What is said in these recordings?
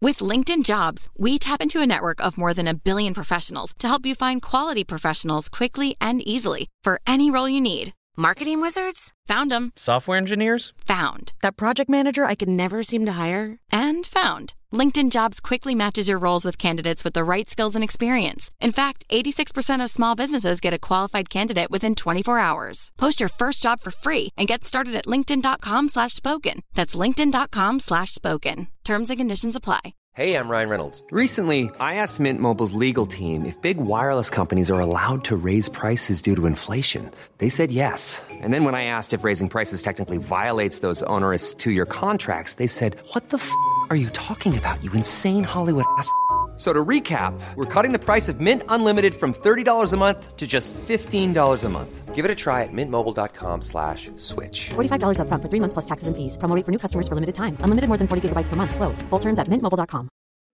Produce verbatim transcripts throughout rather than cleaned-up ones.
With LinkedIn Jobs, we tap into a network of more than a billion professionals to help you find quality professionals quickly and easily for any role you need. Marketing wizards? Found them. Software engineers? Found. That project manager I could never seem to hire? And found. LinkedIn Jobs quickly matches your roles with candidates with the right skills and experience. In fact, eighty-six percent of small businesses get a qualified candidate within twenty-four hours. Post your first job for free and get started at linkedin.com slash spoken. That's linkedin.com slash spoken. Terms and conditions apply. Hey, I'm Ryan Reynolds. Recently, I asked Mint Mobile's legal team if big wireless companies are allowed to raise prices due to inflation. They said yes. And then when I asked if raising prices technically violates those onerous two-year contracts, they said, what the f*** are you talking about, you insane Hollywood ass f- So to recap, we're cutting the price of Mint Unlimited from thirty dollars a month to just fifteen dollars a month. Give it a try at mintmobile.com slash switch. forty-five dollars up front for three months plus taxes and fees. Promo rate for new customers for limited time. Unlimited more than forty gigabytes per month. Slows full terms at mint mobile dot com.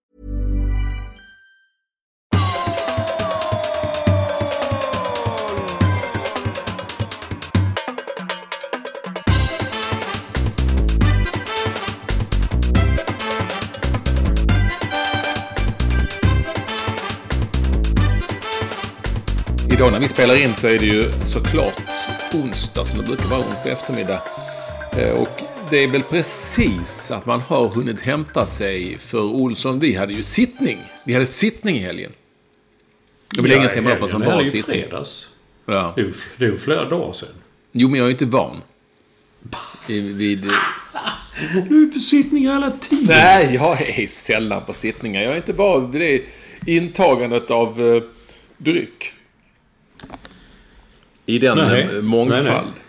Idag när vi spelar in så är det ju såklart onsdag, som det brukar vara onsdag eftermiddag. Och det är väl precis att man har hunnit hämta sig för Olsson. Vi hade ju sittning. Vi hade sittning i helgen. Det var länge sedan bara på som bara sittning. Fredags. Ja. Det är ju det är ju flera dagar sedan. Jo, men jag är inte van. Vid... Du är på sittningar hela tiden. Nej, jag är sällan på sittningar. Jag är inte van vid det intagandet av uh, dryck. I den nej, mångfald. Nej, nej.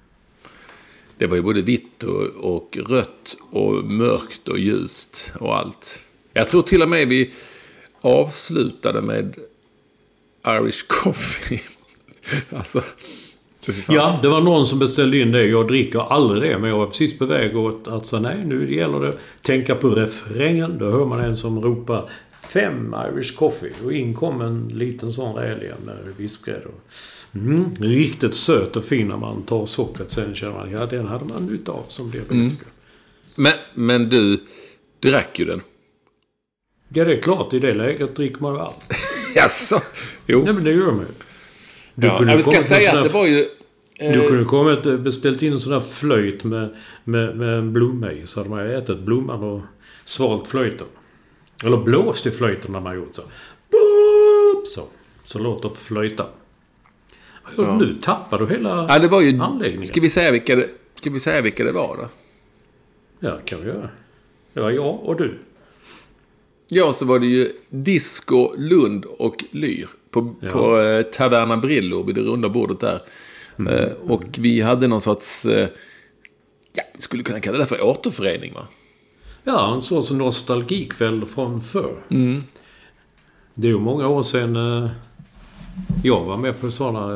Det var ju både vitt och, och rött och mörkt och ljust och allt. Jag tror till och med vi avslutade med Irish coffee. Alltså, ja, det var någon som beställde in det. Jag dricker aldrig det, men jag var precis på väg åt att säga nej, nu gäller det att tänka på refrängen. Då hör man en som ropar fem Irish coffee och in kom en liten sån räliga med vispgrädde. Mm, riktigt söt och fin när man tar sockret. Sen känner man, ja, den hade man nytta av som diabetiker. Mm. Men, men du drack ju den. Ja, det är klart. I det läget dricker man ju allt. Jaså? Jo. Nej, men det gör man ju. Du ja, kunde jag ska säga att det var ju... Eh... Du kunde kommit beställt in en sån där flöjt med, med, med en blomma i. Så hade man ju ätit blomman och svalt flöjten. Eller blåst i flöjten när man gjort så. Så, så låter flöjta. Ja. Nu tappar du hela ja, det var ju, anläggningen. Ska vi säga vilka det, ska vi säga vilka det var då? Ja, kan vi göra. Det var jag och du. Ja, så var det ju Disco, Lund och Lyr på, ja. på eh, Taverna Brillo vid det runda bordet där. Mm. Eh, och vi hade någon sorts, eh, ja, vi skulle kunna kalla det för återförening, va? Ja, en sorts nostalgikväll från förr. Mm. Det är ju många år sedan eh, jag var med på sådana...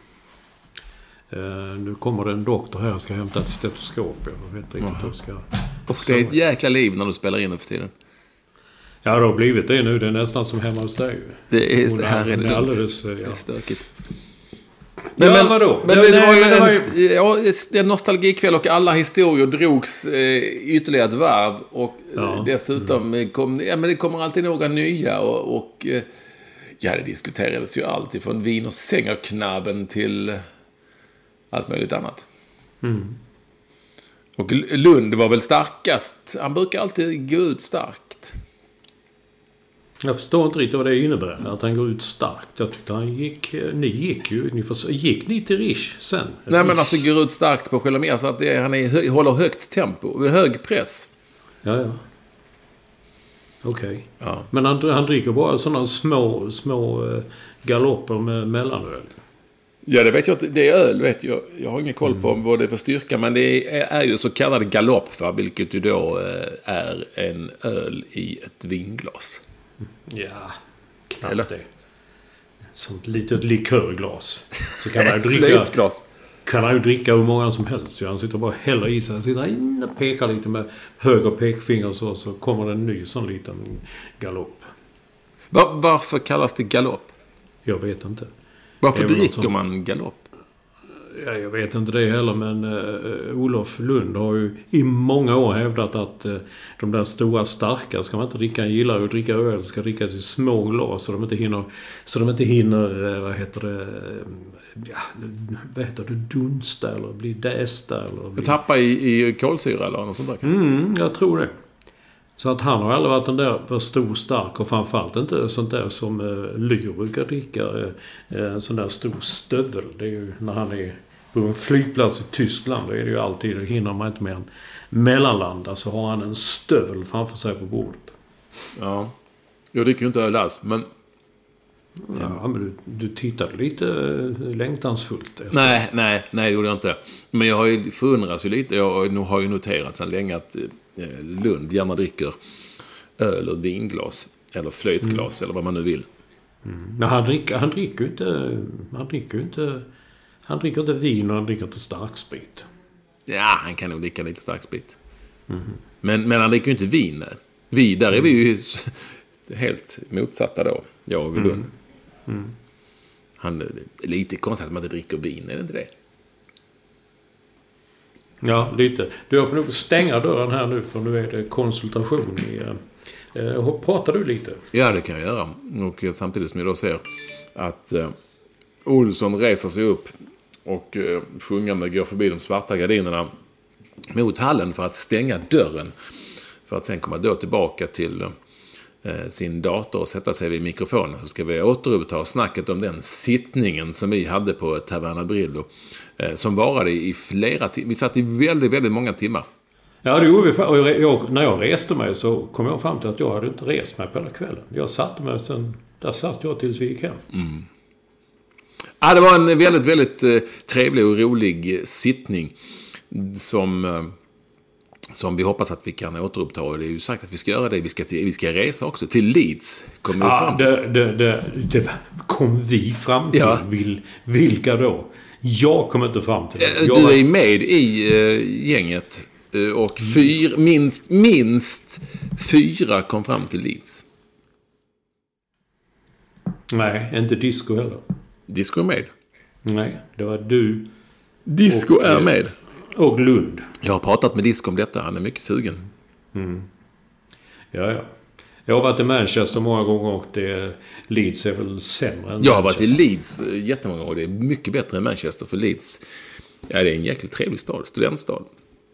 Eh, nu kommer det en doktor här och ska hämta ett stetoskop. Jag vet inte riktigt hur ska... Och det är ett jäkla liv när du spelar in för tiden. Ja, det har blivit det nu. Det är nästan som hemma hos dig. Det är, det här är det, det är alldeles... Ja. Det är stökigt. Men, ja, men vadå? Men, det, det, nej, var ju men det var ju... Ja, en nostalgikväll och alla historier drogs eh, ytterligare ett varv. Och ja. eh, dessutom mm. kom, ja, men det kommer alltid några nya. Och, och eh, ja, det diskuterades ju alltid från vin och sängerknabben till allt möjligt annat. Mm. Och Lund var väl starkast. Han brukar alltid gå ut starkt. Jag förstår inte riktigt vad det innebär att han går ut starkt. Jag tyckte han gick... Ni gick ju... Ni för, gick ni till Rish sen? Nej, Rish. men alltså går ut starkt på själva mer så att det, han är, hö, håller högt tempo. Hög press. Ja, ja. Okej. Okay. Ja. Men han, han dricker bara sådana små, små uh, galopper med mellanöl. Ja, det vet jag inte. Det är öl, vet jag. Jag har ingen koll mm. på vad det är för styrka. Men det är, är ju så kallad galopp, va? Vilket ju då uh, är en öl i ett vinglas. Ja, knappt eller? Det. Sånt litet likörglas. Så kan man ju dricka... kan han ju dricka hur många som helst. Så han sitter bara häller i sig. Han sitter in och pekar lite med höger pekfinger och så. Så kommer det en ny sån liten galopp. Var, varför kallas det galopp? Jag vet inte. Varför dricker som... man galopp? Ja, jag vet inte det heller, men uh, Olof Lund har ju i många år hävdat att uh, de där stora starka ska man inte dricka. Han gillar ju att dricka öl, ska drickas i små glas så de inte hinner, så de inte hinner uh, vad heter det, uh, ja, vad heter det, dunsta eller bli dästa. Eller bli... Tappa i, i kolsyra eller något sånt där. Mm, jag tror det. Så att han har aldrig varit den där för stor stark och framförallt inte sånt där som uh, Lyr brukar dricka. Uh, en sån där stor stövel. Det är ju när han är på en flygplats i Tyskland. Då är det ju alltid, då hinner man inte med en mellanlanda. Så har han en stövel framför sig på bordet. Ja, jag dricker ju inte öl alls, men... Ja, men du, du tittade lite uh, längtansfullt. Efter. Nej, nej, nej, det gjorde jag inte. Men jag har ju förundrats ju lite. Jag har ju noterat sedan länge att Lund gärna dricker öl och vinglas eller flöjtglas mm. eller vad man nu vill. Mm. Men han dricker, han dricker ju inte han dricker ju inte han dricker inte vin och han dricker inte starksprit. Ja, han kan nog dricka lite starksprit. Mm. Men, men han dricker ju inte vin. Vi, där är vi ju helt motsatta då, jag och Lund. Mm. Mm. Han är lite konstigt att man inte dricker vin, är det inte det? Ja, lite. Du får nog stänga dörren här nu för nu är det konsultation i... Eh, pratar du lite? Ja, det kan jag göra. Och samtidigt som jag då ser att eh, Olsson reser sig upp och eh, sjungande går förbi de svarta gardinerna mot hallen för att stänga dörren. För att sen komma då tillbaka till eh, sin dator och sätta sig vid mikrofonen. Så ska vi återuppta snacket om den sittningen som vi hade på Taverna Brillo. Som varade i flera timmar. Vi satt i väldigt, väldigt många timmar. Ja, det gjorde vi. Och jag, jag, när jag reste mig så kom jag fram till att jag hade inte rest mig på hela kvällen. Jag satt mig sen, där satt jag tills vi gick hem. Mm. Ja, det var en väldigt, väldigt eh, trevlig och rolig sittning som, eh, som vi hoppas att vi kan återuppta. Och det är ju sagt att vi ska göra det. Vi ska, till, vi ska resa också till Leeds. Kom ja, fram det, det, det, det kom vi fram till. Ja. Vil, vilka då? Jag kommer inte fram till det. Jag du är med i uh, gänget uh, och fyr, minst, minst fyra kom fram till Leeds. Nej, inte Disco heller. Disco är med. Nej, det var du. Disco och, är med. Och Lund. Jag har pratat med Disco om detta. Han är mycket sugen. Mm. Ja, ja. Jag har varit i Manchester många gånger och det, Leeds är väl sämre än Jag har Manchester. varit i Leeds jättemånga gånger och det är mycket bättre än Manchester för Leeds. Ja, det är en jäkligt trevlig stad, studentstad.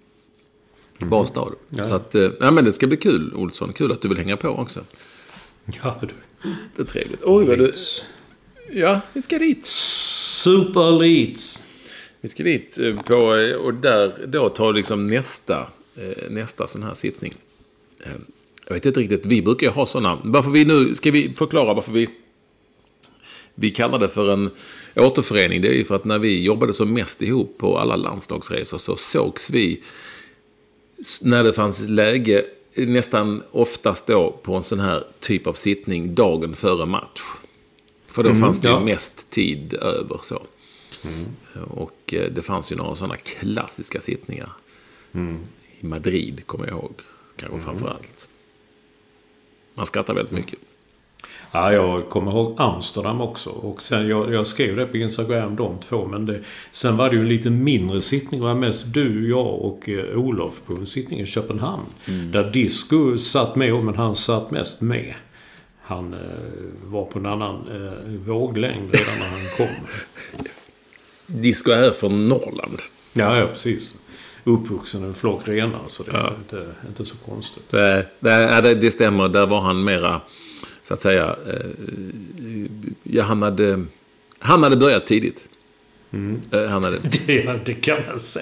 Mm. Bra stad. Ja. Så att, ja men det ska bli kul, Olsson. Kul att du vill hänga på också. Ja, du. Det är trevligt. Oj, vad du... Ja, vi ska dit. Super Leeds. Vi ska dit på, och där då tar liksom nästa, nästa sån här sittning. Jag vet inte riktigt, vi brukar ju ha sådana. Varför vi nu, ska vi förklara varför vi vi kallar det för en återförening. Det är ju för att när vi jobbade så mest ihop på alla landslagsresor så sågs vi när det fanns läge nästan oftast då på en sån här typ av sittning dagen före match. För då mm, fanns det ja. ju mest tid över så. Mm. Och det fanns ju några sådana klassiska sittningar. Mm. I Madrid kommer jag ihåg. Kanske mm. framför allt. Man skrattar väldigt mycket. Ja, jag kommer ihåg Amsterdam också. Och sen, jag, jag skrev det på Instagram, de två. Men det, sen var det ju en lite mindre sittning. Det var mest du, jag och eh, Olof på en sittning i Köpenhamn. Mm. Där Disco satt med, men han satt mest med. Han eh, var på en annan eh, våglängd redan när han kom. Disco är från Norrland. Ja, ja, precis. Uppvuxen en flock renar, så det är ja. inte, inte så konstigt. Det, det, det stämmer, där var han mera, så att säga, ja, han hade, han hade börjat tidigt. Mm. Han hade... det, det kan man säga.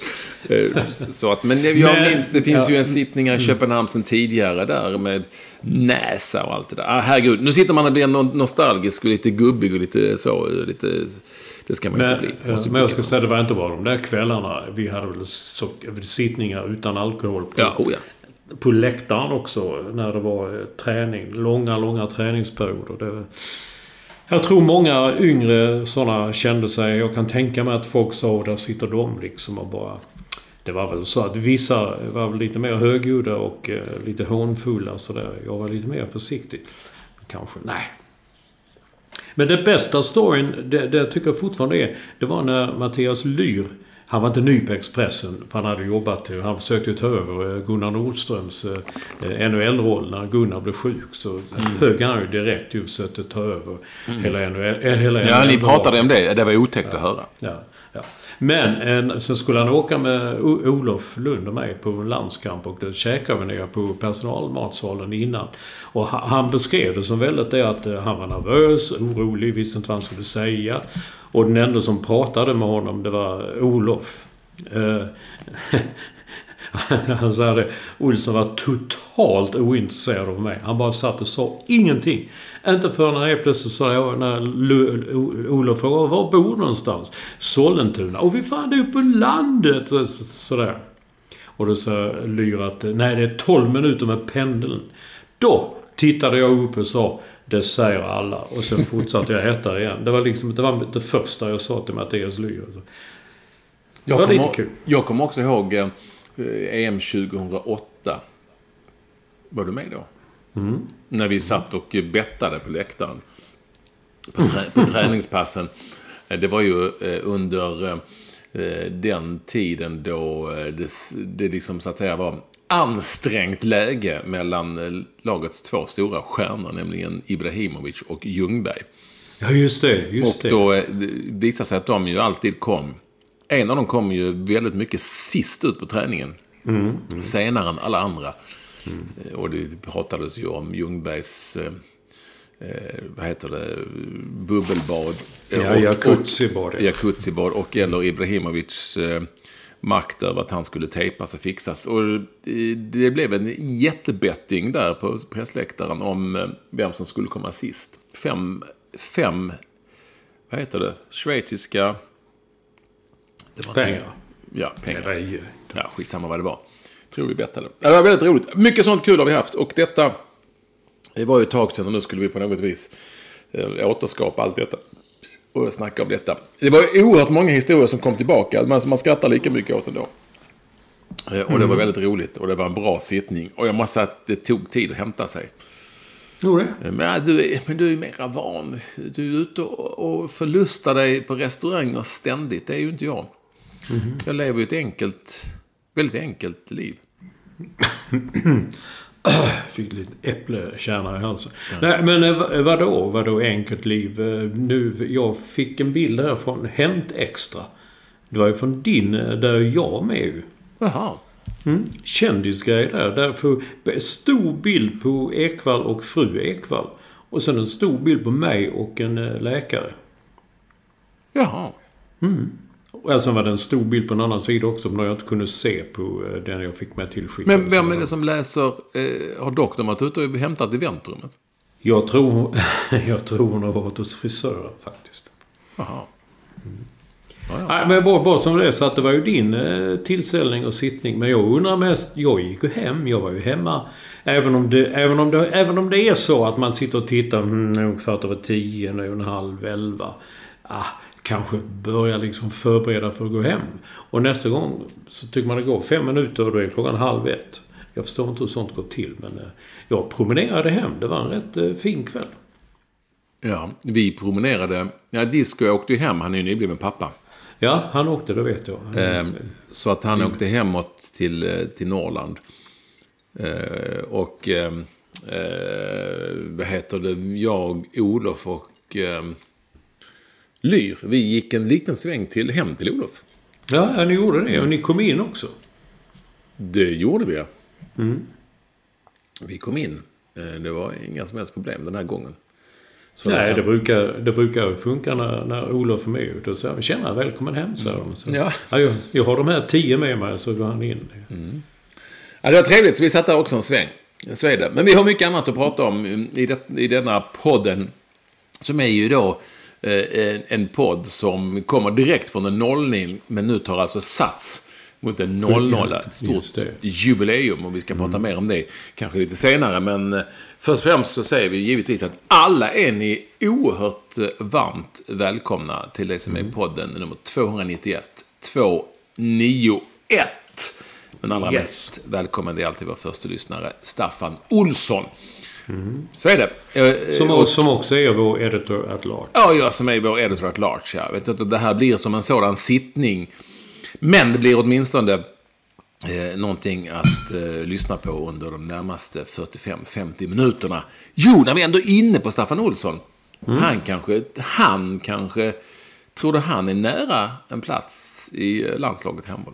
Så att, men jag men, minns, det finns ja. ju en sittning i Köpenhamn sedan tidigare där med näsa och allt det där. Ah, herregud, nu sitter man och blir nostalgisk och lite gubbig och lite så, lite... Det ska man men, inte bli. Måste men jag ska säga, det var inte bara de där kvällarna. Vi hade väl så, sittningar utan alkohol på, ja, oh ja. på läktaren också. När det var träning. Långa, långa träningsperioder. Det, jag tror många yngre sådana kände sig... Jag kan tänka mig att folk sa, där sitter de liksom och bara... Det var väl så att vissa var väl lite mer högljudda och eh, lite hånfulla. Så där. Jag var lite mer försiktig. Kanske, nej. Men det bästa storyn, det, det tycker jag fortfarande är, det var när Mattias Lyhr, han var inte ny på Expressen, för han hade jobbat, han försökte ju ta över Gunnar Nordströms eh, N H L-roll när Gunnar blev sjuk, så mm. högg han ju direkt ju försökte ta över mm. hela N H L. Hela ja, N H L ni pratade om det, det var otäckt ja. att höra. Ja, ja. Men en, så skulle han åka med o- Olof Lund och mig på en landskamp, och då käkade vi ner på personalmatsalen innan. Och han, han beskrev det som väldigt det att han var nervös, orolig, visste inte vad han skulle säga. Och den enda som pratade med honom, det var Olof. Uh, han sa det, Olsson var totalt ointresserad av mig. Han bara satt och sa ingenting. Inte förrän han helt plötsligt sa jag, när Olof frågade, var bor någonstans? Sollentuna. Och vi fan, det är på landet. Så, så, sådär. Och då sa Lyhr att nej, det är tolv minuter med pendeln. Då tittade jag upp och sa, det säger alla. Och sen fortsatte jag hetta igen. Det var liksom det, var det första jag sa till Mattias Lyhr. Det var lite kul. Jag kommer också ihåg eh, E M tjugohundraåtta. Var du med då? Mm. När vi satt och bettade på läktaren. På, trä- på träningspassen. Det var ju eh, under eh, den tiden då eh, det, det liksom så att säga var ansträngt läge mellan lagets två stora stjärnor, nämligen Ibrahimovic och Ljungberg. Ja, just det. Just och då det. visade sig att de ju alltid kom. En av dem kom ju väldigt mycket sist ut på träningen. Mm, mm. Senare än alla andra. Mm. Och det pratades ju om Ljungbergs eh, vad heter det, bubbelbad. Ja, jacuzzi-bad. Jacuzzi-bad och eller Ibrahimovic eh, makt över att han skulle tejpas och fixas. Och det blev en jättebetting där på pressläktaren om vem som skulle komma sist. Fem, fem vad heter det, schweiziska det var pengar. Ja, pengar. Det var ju... Ja, skitsamma vad det var. Tror vi bettade. Det var väldigt roligt. Mycket sånt kul har vi haft. Och detta, det var ju ett tag sedan och nu skulle vi på något vis äh, återskapa allt detta. Och snacka om detta. Det var oerhört många historier som kom tillbaka. Men man skrattar lika mycket åt ändå. Mm. Och det var väldigt roligt. Och det var en bra sittning. Och jag måste säga att det tog tid att hämta sig. Jo, det. Men du, men du är mera van. Du är ute och, och förlustar dig på restauranger ständigt. Det är ju inte jag. Mm. Jag lever ju ett enkelt, väldigt enkelt liv. Fick lite äppelkärna i halsen. Ja. Nej, men vadå? Vadå enkelt liv? Nu, jag fick en bild här från Hänt Extra. Det var ju från din, där jag med ju. Jaha. Mm. Kändisgrej där. Därför stor bild på Ekvall och fru Ekvall. Och sen en stor bild på mig och en läkare. Jaha. Mm. Och sen var det en stor bild på en annan sida också, men jag inte kunde se på den jag fick med tillskickad. Men vem är det som läser, eh, har doktorn varit ute och hämtat i väntrummet? Jag tror, jag tror hon har varit hos frisören faktiskt. Jaha. Mm. Ja, ja. Nej, men bara, bara som det är så att det var ju din eh, tillställning och sittning. Men jag undrar mest, jag gick ju hem, jag var ju hemma. Även om det, även om det, även om det är så att man sitter och tittar, mm, nu kvart över tio, nu en halv elva. Ah, kanske börja liksom förbereda för att gå hem. Och nästa gång så tycker man det går fem minuter och då är klockan halv ett. Jag förstår inte hur sånt går till, men eh, jag promenerade hem. Det var en rätt eh, fin kväll. Ja, vi promenerade. Ja, Disco åkte ju hem, han är ju nybliven pappa. Ja, han åkte, det vet jag. Eh, så att han mm. åkte hemåt till, till Norrland. Eh, och eh, vad heter det? Jag, Olof och eh, Lyhr. Vi gick en liten sväng till hem till Olof. Ja, ni gjorde det. Och ni kom in också. Det gjorde vi, ja. Mm. Vi kom in. Eh, det var inga som helst problem den här gången. Så Nej, det, det brukar, det brukar funka när, när Olof är med ut. Och så tjena, välkommen hem, så mm. så, ja. Ja, jag, jag har de här tio med mig, så går han in. Mm. Ja, det var trevligt, så vi satt där också en sväng. Så är det. Men vi har mycket annat att prata om i, det, i denna podden. Som är ju då eh, en podd som kommer direkt från en nollning. Men nu tar alltså sats mot en noll noll. Ett stort jubileum. Och vi ska prata mm. mer om det kanske lite senare. Men först och främst så säger vi givetvis att alla är ni oerhört varmt välkomna till det som är podden nummer tvåhundranittioett. tvåhundranittioett. Men allra yes. mest välkommen är alltid vår första lyssnare, Staffan Olsson. Mm. Så är det. Som, och, som också är vår editor at large. Ja, jag som är vår editor at large. Jag vet inte, det här blir som en sådan sittning. Men det blir åtminstone eh, någonting att eh, lyssna på under de närmaste fyrtiofem till femtio minuterna. Jo, när vi ändå är inne på Staffan Olsson. Mm. Han kanske, han kanske, tror du han är nära en plats i landslaget handboll?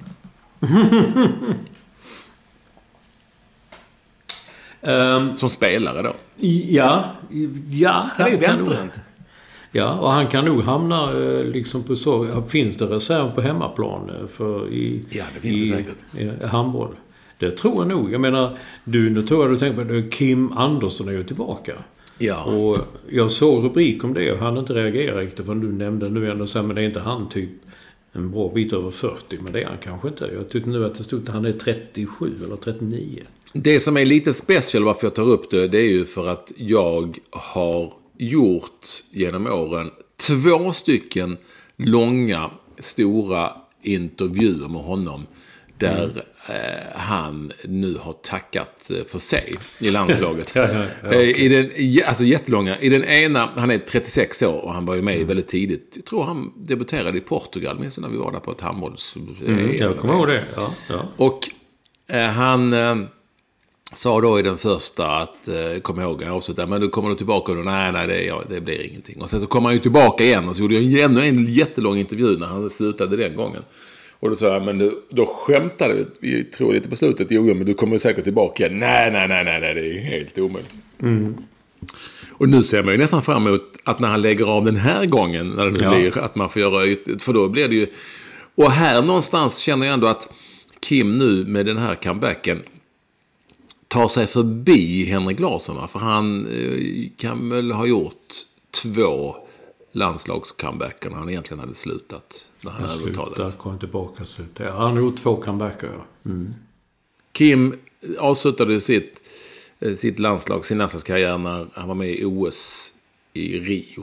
Um, som spelare då? Ja, ja. Han är ju vänsterhänt. Ja, och han kan nog hamna liksom på så... Finns det reserv på hemmaplan för i... Ja, det finns i, det säkert. I handboll. Det tror jag nog. Jag menar, du, nu tror jag du tänker på det, Kim Andersson är ju tillbaka. Ja. Och jag såg rubrik om det och han inte reagerade riktigt för du nämnde nu ändå så här, men det är inte han typ en bra bit över fyrtio, men det är han kanske inte. Jag tyckte nu att det stod att han är trettiosju eller trettionio. Det som är lite special varför jag tar upp det, det är ju för att jag har gjort genom åren två stycken långa, stora intervjuer med honom där mm. eh, han nu har tackat för sig i landslaget. ja, ja, ja, okay. I den, alltså jättelånga. I den ena, han är trettiosex år och han var ju med mm. väldigt tidigt. Jag tror han debuterade i Portugal, minns när vi var där på ett handbolls... Mm, jag kommer ihåg det, ja. ja. Och eh, han... Eh, sa då i den första att, eh, kom ihåg, jag avslutade, men du kommer du tillbaka och då, nej, nej, det, ja, det blir ingenting. Och sen så kom han ju tillbaka igen och så gjorde jag ännu en jättelång intervju när han slutade den gången. Och då sa jag, men du, då skämtade vi, vi tror lite på slutet, jo, men du kommer säkert tillbaka igen. Nej, nej, nej, nej, nej, det är helt omöjligt. Mm. Och nu ser man ju nästan fram emot att när han lägger av den här gången, när det nu ja. blir, att man får göra, för då blir det ju, och här någonstans känner jag ändå att Kim nu med den här comebacken tar sig förbi Henrik Larsson, för han eh, kan väl ha gjort två landslagscomebacker när han egentligen hade slutat. När han hade slutat, kom tillbaka slutat. Ja, han har gjort två comebacker, ja. Mm. Kim avslutade sitt, sitt landslag, sin landslagskarriär när han var med i O S i Rio.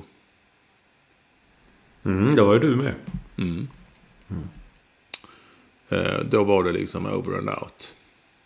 Mm, då var ju du med. Mm. Mm. Eh, då var det liksom over and out.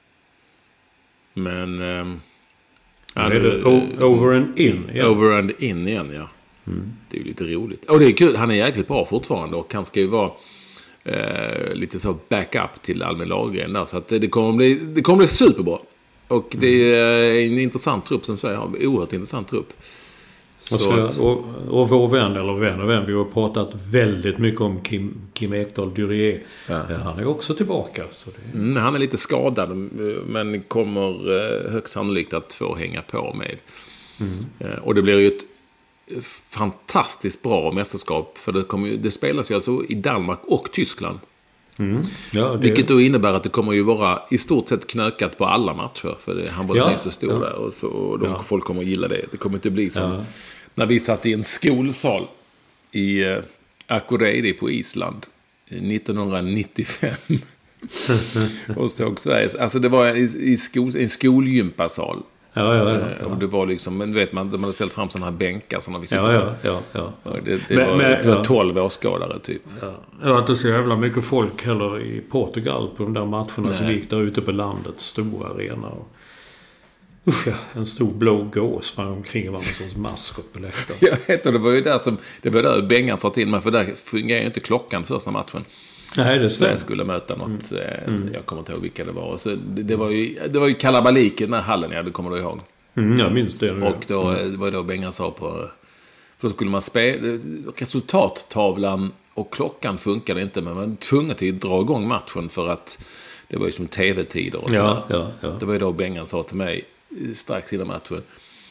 Men... Um, ja, är det o- over and in? Ja. Over and in igen, ja. Mm. Det är ju lite roligt. Och det är kul, han är jäkligt bra fortfarande och han ska ju vara eh, lite så backup till Almen Lagergren där. Så att det, det, kommer bli, det kommer bli superbra. Och det är en intressant trupp som säger, en oerhört intressant trupp. Så att, och, och vår vän, eller vän och vän, vi har pratat väldigt mycket om Kim, Kim Ekdahl Durier. Ja. Han är också tillbaka. Så det... mm, han är lite skadad, men kommer högst sannolikt att få hänga på med. Mm. Och det blir ju ett fantastiskt bra mästerskap, för det, kommer ju, det spelas ju alltså i Danmark och Tyskland. Mm. Ja, det... Vilket då innebär att det kommer ju vara i stort sett knökat på alla matcher, för det, handbollen ja, är så stor ja. där och, så, och de, ja. folk kommer att gilla det. Det kommer inte bli som ja. när vi satt i en skolsal i uh, Akureyri på Island nittonhundranittiofem och såg Sveriges, alltså det var i, i skol, en skolgympasal. Ja, ja, ja, ja. Och det var liksom, men vet man, de hade ställt fram sådana här bänkar som vi sitter ja, ja, ja, ja, ja. Det, det, men, var, men, det var ja. tolv åskådare typ. Ja. Det var inte så jävla mycket folk heller i Portugal på de där matcherna. Nej. Som gick där ute på landet, stora arena. Och, usch ja, en stor blå gås sprang omkring och var en sorts maskot på läktaren. Jag vet, och det var ju där som, det var där Bengan sa till mig, för där fungerar ju inte klockan första matchen. Nej, det Sverige skulle möta något, mm. jag kommer inte ihåg vilka det var. Så det, det var ju, det var ju kalabalik i den här hallen, ja, det kommer du ihåg. Mm, jag minns det. Och då mm. var det då Bengan sa på, för då skulle man spela resultattavlan och klockan funkade inte, men man var tvungen till att dra igång matchen för att det var ju som tv-tider och så. Ja, ja, ja. Det var ju då Bengan sa till mig strax innan matchen.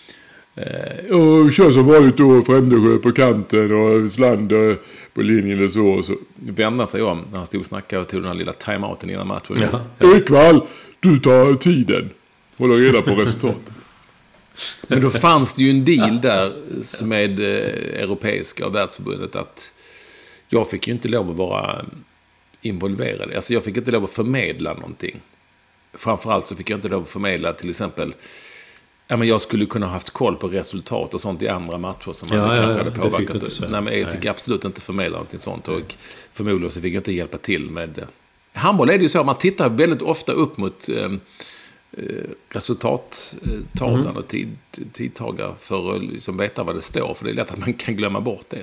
Och kör som vanligt då Frändesjö på kanten och Slander på linjen och så. Och så vände sig om när han stod och snackade och tog den här lilla timeouten innan matchen. Ja, ja. Ekvall, du tar tiden. Håller reda på resultatet. Men då fanns det ju en deal där med eh, Europeiska och Världsförbundet att jag fick ju inte lov att vara involverad. Alltså jag fick inte lov att förmedla någonting. Framförallt så fick jag inte lov att förmedla till exempel, ja, men jag skulle kunna ha haft koll på resultat och sånt i andra matcher som man ja, kanske ja, hade påverkat. Det fick Nej, men jag fick Nej. absolut inte förmedla någonting sånt. Och förmodligen så fick jag inte hjälpa till med det. Handboll är det ju så att man tittar väldigt ofta upp mot eh, resultattavlan Mm. och tid, tidtagar för att liksom veta vad det står. För det är lätt att man kan glömma bort det.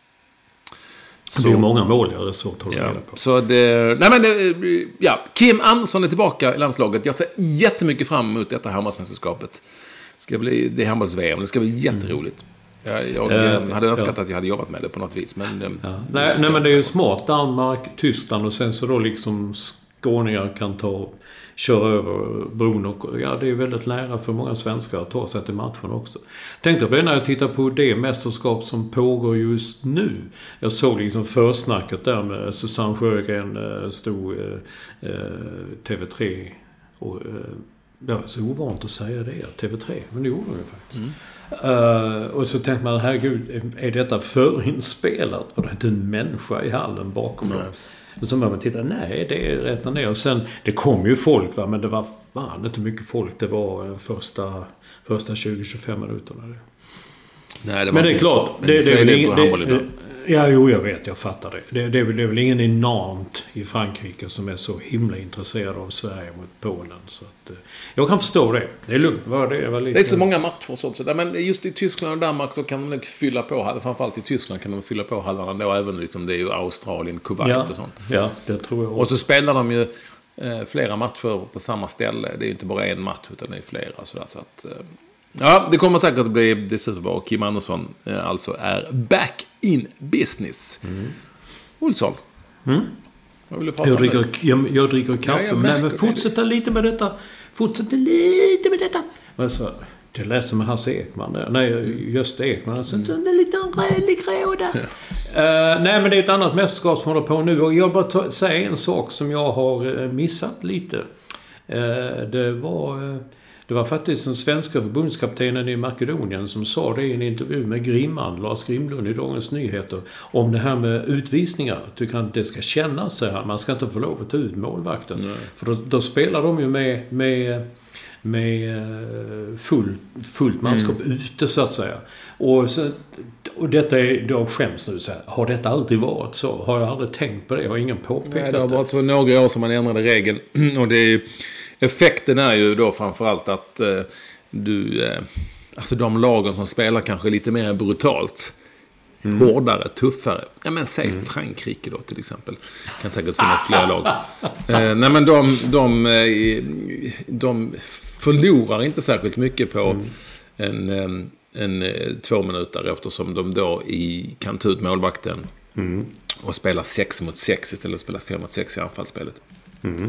Så, det är många mål jag har så att hålla ja, reda på. Så det, nej men det, ja, Kim Andersson är tillbaka i landslaget. Jag ser jättemycket fram emot detta handbollsmästerskapet. Det ska bli, det är handbolls-V M. Det ska bli jätteroligt. Jag, jag äh, hade önskat ja. att jag hade jobbat med det på något vis. Men, ja. nej, nej, men det är ju smart. Danmark, Tyskland och sen så då liksom skåningar kan ta köra över bron. Och, ja, det är väldigt nära för många svenskar att ta sig till matchen också. Tänkte på det när jag tittar på det mästerskap som pågår just nu. Jag såg liksom försnacket där med Susanne Sjögren, stod eh, T V tre och eh, det var så ovant att säga det, T V tre, men det gjorde de ju faktiskt. Mm. Uh, och så tänkte man, herregud, är detta förinspelat? Var det inte en människa i hallen bakom mm. dem? Och så man tittar, nej, det är rätt ner. Och sen, det kom ju folk, va? Men det var fan inte mycket folk. Det var första, första tjugo till tjugofem minuterna. Nej, det men det är klart, det, det, det, det, det, det, det, ja, jo, jag vet, jag fattar det. Det, det, är, väl, det är väl ingen i Nantes i Frankrike som är så himla intresserad av Sverige mot Polen. Så att, jag kan förstå det. Det är lugnt. Var det, var lite... det är så många matcher. Så, så, men just i Tyskland och Danmark så kan man fylla på, framförallt i Tyskland kan de fylla på halvarna då, även liksom det är ju Australien, Kuwait ja, och sånt. Ja, det tror jag också. Och så spelar de ju eh, flera matcher på samma ställe. Det är ju inte bara en match utan det är flera. Så, där, så att... Eh, ja, det kommer säkert att bli det superbra. Och Kim Andersson eh, alltså är back in business. Mm. Olsson. Mm. Vad vill du prata jag, dricker, om jag, jag dricker kaffe. Ja, jag men men fortsätta det. lite med detta. Fortsätta lite med detta. Alltså, det lät som Hasse Ekman. Nej, just Ekman. Alltså, mm. En liten rälig råda. Ja. Uh, nej, men det är ett annat mästerskap som håller på nu. Och jag bara ta, säga en sak som jag har missat lite. Uh, det var... Uh, Det var faktiskt den svenska förbundskaptenen i Makedonien som sa det i en intervju med Grimman, Lars Grimlund i Dagens Nyheter, om det här med utvisningar. Tycker han att det ska kännas så här. Man ska inte få lov att ta ut målvakten. Nej. För då, då spelar de ju med, med, med full, fullt manskap mm. ute så att säga. Och, så, och detta är då skäms nu så här. Har detta alltid varit så? Har jag aldrig tänkt på det? Har ingen påpekat det? Nej, det har varit så några år som man ändrade regeln. Och det är ju... Effekten är ju då framförallt att eh, du, eh, alltså de lagen som spelar kanske lite mer brutalt, mm. hårdare, tuffare. Ja men säg mm. Frankrike då till exempel. Det kan säkert finnas fler lag. Eh, nej men de, de, eh, de förlorar inte särskilt mycket på mm. en, en, en, en två minuter eftersom de då i, kan ta ut målvakten mm. och spela sex mot sex istället för att spela fem mot sex i anfallsspelet. Mm.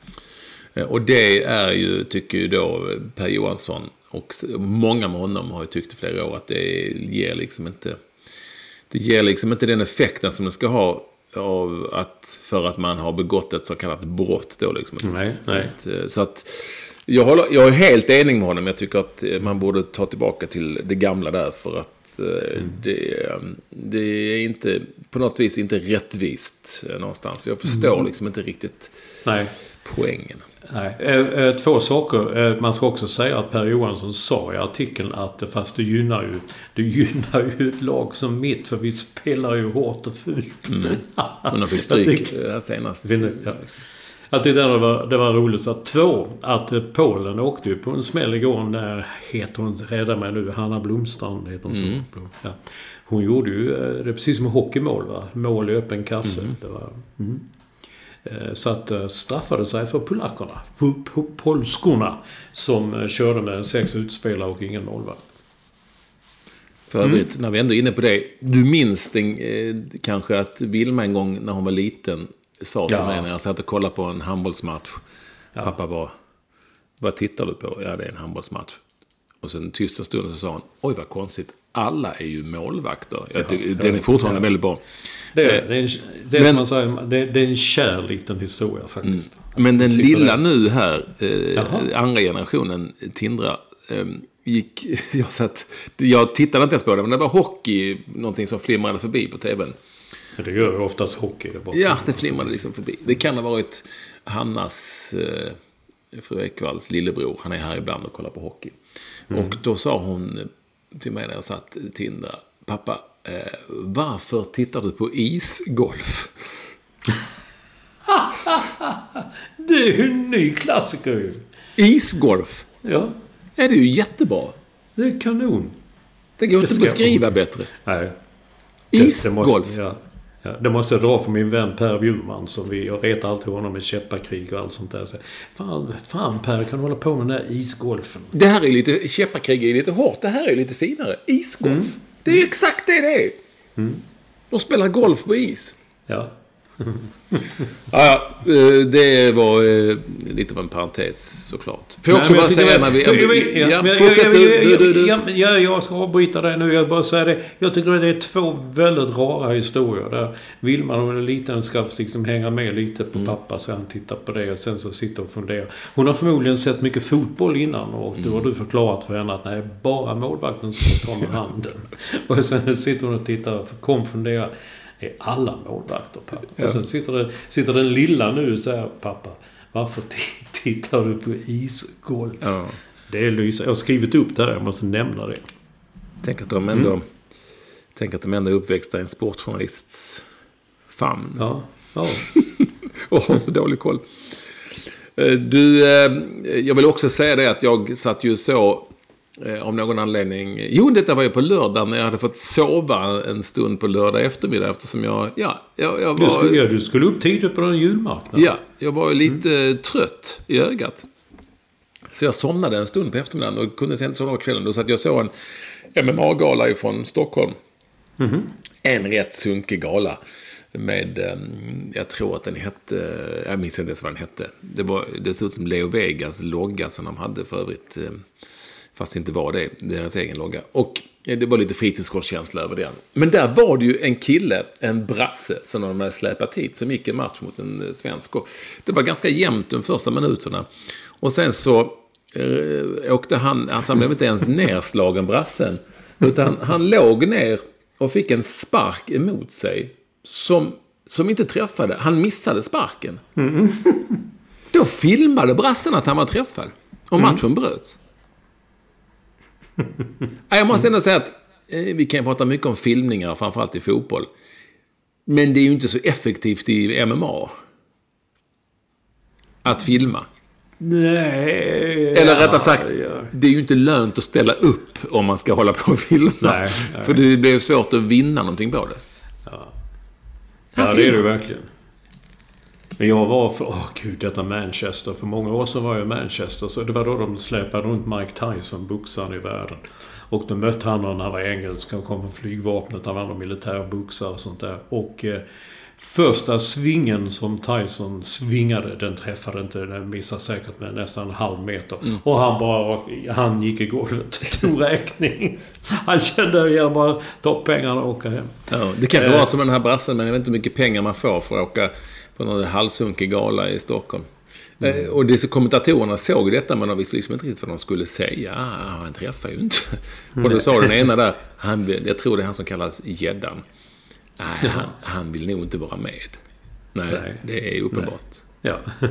Och det är ju, tycker ju då Per Johansson och många med honom har ju tyckt i flera år att det ger liksom inte det ger liksom inte den effekten som det ska ha av att, för att man har begått ett så kallat brott då liksom. Nej, nej. Så att jag, håller, jag är helt enig med honom. Jag tycker att man borde ta tillbaka till det gamla där för att mm. det, det är inte på något vis inte rättvist någonstans. Jag förstår mm. liksom inte riktigt nej. poängen. Nej, två saker. Man ska också säga att Per Johansson sa i artikeln att fast det gynnar ju det gynnar ju ett lag som mitt, för vi spelar ju hårt och fult. Mm. Men de fick stryk här senast. Ja. Jag tyckte det var, det var roligt att två, att Polen åkte ju på en smäll igår när, heter hon, rädda mig nu, Hanna Blomstrand heter hon så. Mm. Ja. Hon gjorde ju, det är precis som hockeymål va? Mål i öppen kasse. Mm. Det var... Mm. Så att straffade sig för polackerna, polskorna som körde med sex utspelare och ingen målvakt. För övrigt, mm. när vi ändå är inne på det, du minns den, eh, kanske att Vilma en gång när hon var liten sa till ja. mig när jag satt och kollade på en handbollsmatch. Ja. Pappa var, vad tittar du på? Ja, det är en handbollsmatch. Och sen tysta stunden så sa hon, oj vad konstigt, alla är ju målvakter. Jag tycker, ja, den är fortfarande ja. väldigt bra. Det är, det är, en, det är, men, som man säger, det, det är en kär liten historia faktiskt. Mm. Men den lilla där. nu här, eh, andra generationen Tindra, eh, gick, jag, satt, jag tittade inte ens på det, men det var hockey, någonting som flimrade förbi på tvn. Det gör ju oftast hockey. Det bara ja, det flimrade liksom förbi. Det kan ha varit Hannas, eh, fru Ekvalls lillebror, han är här ibland och kollar på hockey. Mm. Och då sa hon till mig när jag satt i Tindra, pappa, eh, varför tittar du på isgolf? Det är ju en ny klassiker ju. Isgolf. Ja. Ja, det är ju jättebra. Det är kanon. Det går inte att beskriva bättre. Nej. Isgolf. Det, det måste, ja. Ja, det måste jag dra för min vän Per Bjurman som vi, jag retar alltid honom med käppakrig och allt sånt där. Så, fan, fan Per, kan du hålla på med den där isgolfen? Det här är lite, käppakrig är lite hårt. Det här är lite finare. Isgolf. Mm. Det är ju exakt det det är. Mm. De spelar golf på is. Ja. Ja, det var lite av en parentes såklart. Får jag också bara säga när vi... Ja, fortsätt du, du, du. Ja, jag, jag ska avbryta dig nu. Jag bara säga det. Jag tycker att det är två väldigt rara historier. Där Vilma, hon är liten, ska liksom hänga med lite på mm. pappa så han tittar på det och sen så sitter och funderar. Hon har förmodligen sett mycket fotboll innan och mm. då har du förklarat för henne att nej, bara målvakten som tar med handen. Och sen sitter hon och tittar och konfunderar. Är alla målvakter, pappa? Ja. Och sen sitter, det, sitter den lilla nu och säger, pappa, varför t- tittar du på isgolf? Ja. Det är lysa. Jag har skrivit upp det här, jag måste nämna det. Tänk att de ändå, mm. tänk att de ändå är uppväxta i en sportjournalists famn. Ja. Ja. Och har så dålig koll. Du, jag vill också säga det att jag satt ju så om någon anledning. Jo, detta var ju på lördag när jag hade fått sova en stund på lördag eftermiddag eftersom jag, ja, jag, jag var... Du skulle, ja, du skulle upp tidigt på den julmarknaden. Ja, jag var lite mm. trött i ögat. Så jag somnade en stund på eftermiddagen och kunde sen sova på kvällen. Då satt jag så en M M A-gala ifrån Stockholm. Mm-hmm. En rätt sunkig gala. Med, jag tror att den hette, jag minns inte ens vad den hette. Det, var, det såg ut som Leo Vegas logga som de hade för övrigt... Fast det inte var det, deras egen logga. Och det var lite fritidsgårdskänsla över den. Men där var det ju en kille, en brasse, som de hade släpat hit, som gick en match mot en svensk. Och det var ganska jämnt de första minuterna. Och sen så eh, åkte han, alltså han blev inte ens nerslagen brassen. Utan han låg ner och fick en spark emot sig som, som inte träffade. Han missade sparken. Mm. Då filmade brassen att han var träffad. Och matchen mm. bröts. Jag måste ändå säga att vi kan prata mycket om filmningar, framförallt i fotboll. Men det är ju inte så effektivt i M M A att filma. Nej. Eller rättare sagt, ja. Det är ju inte lönt att ställa upp om man ska hålla på och filma. Nej, nej. För det blir svårt att vinna någonting på det. Ja, ja det är det verkligen. Men jag var för, åh gud, detta Manchester. För många år sedan var jag i Manchester. Så det var då de släpade runt Mike Tyson, boxaren i världen. Och då mötte han någon, han var engelsk, han kom från flygvapnet, han var någon militärboxare och sånt där. Och eh, första svingen som Tyson svingade, den träffade inte, den missade säkert med nästan en halv meter. Mm. Och han bara, han gick i golvet, tog räkning. Han kände att jag bara ta pengarna och åka hem. Ja, det kan ju eh, vara som den här brassen, men jag vet inte hur mycket pengar man får för att åka på någon halvsunkig gala i Stockholm. Mm. Och det så kommentatorerna såg detta, men de visste liksom inte riktigt vad de skulle säga. Ah, han träffar ju inte. Mm. Och då sa den ena där, han, jag tror det är han som kallas Gäddan. Nej, han, han vill nog inte vara med. Nej, Nej. Det är uppenbart. Nej. Ja.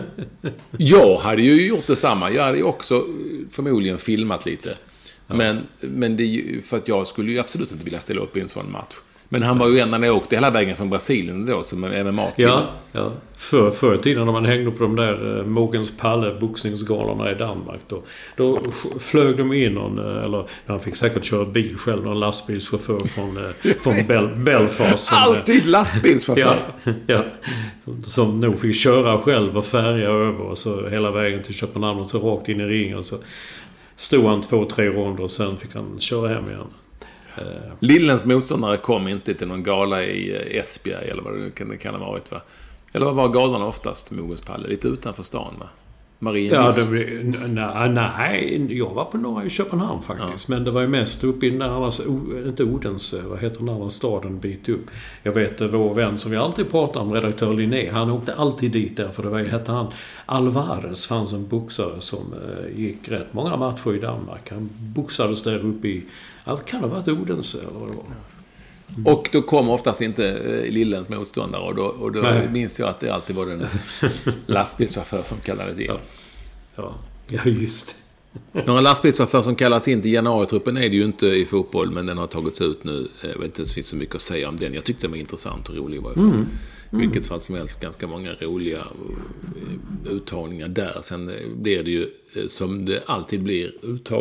Jag hade ju gjort detsamma. Jag hade ju också förmodligen filmat lite. Ja. Men, men det är ju för att jag skulle ju absolut inte vilja ställa upp i en sån match. Men han var ju ändå när jag åkte hela vägen från Brasilien då som M M A-kille. Ja, ja. För, för tiden när man hängde på de där uh, Mogens Palle boxningsgalorna i Danmark då, då flög de in någon, eller han fick säkert köra bil själv, någon lastbilschaufför från, uh, från Bel- Belfast. Som, alltid lastbilschaufför. Ja, ja. Som, som nog fick köra själv och färja över och så hela vägen till Köpenhamn och så rakt in i ringen och så stod han två, tre ronder och sen fick han köra hem igen. Lillens motståndare kom inte till någon gala i Esbjerg eller vad det kan, kan ha varit, va? Eller vad var galan oftast, Mogens Palle? Lite utanför stan, va? Ja, det, nej, nej, jag var på några i Köpenhamn faktiskt. Ja. Men det var ju mest uppe i den där, inte Odense, vad heter den där staden bit upp. Jag vet, vår vän som vi alltid pratar om, redaktör Linné, han åkte alltid dit där, för det var ju, hette han Alvarez, fanns en boxare som uh, gick rätt många matcher i Danmark. Han boxades där uppe i, ja, kan det ha varit Odense eller vad det var. Mm. Och då kom oftast inte eh, Lillens motståndare och då, och då minns jag att det alltid var den lastbilschaufför som kallades in. Ja. Ja, ja, just Några lastbilschaufförer som kallas in till januaritruppen är det ju inte i fotboll, men den har tagits ut nu. Jag vet inte, det finns så mycket att säga om den. Jag tyckte den var intressant och rolig i varje fall. Mm. I vilket fall som helst, ganska många roliga uttagningar där. Sen blir det ju, som det alltid blir,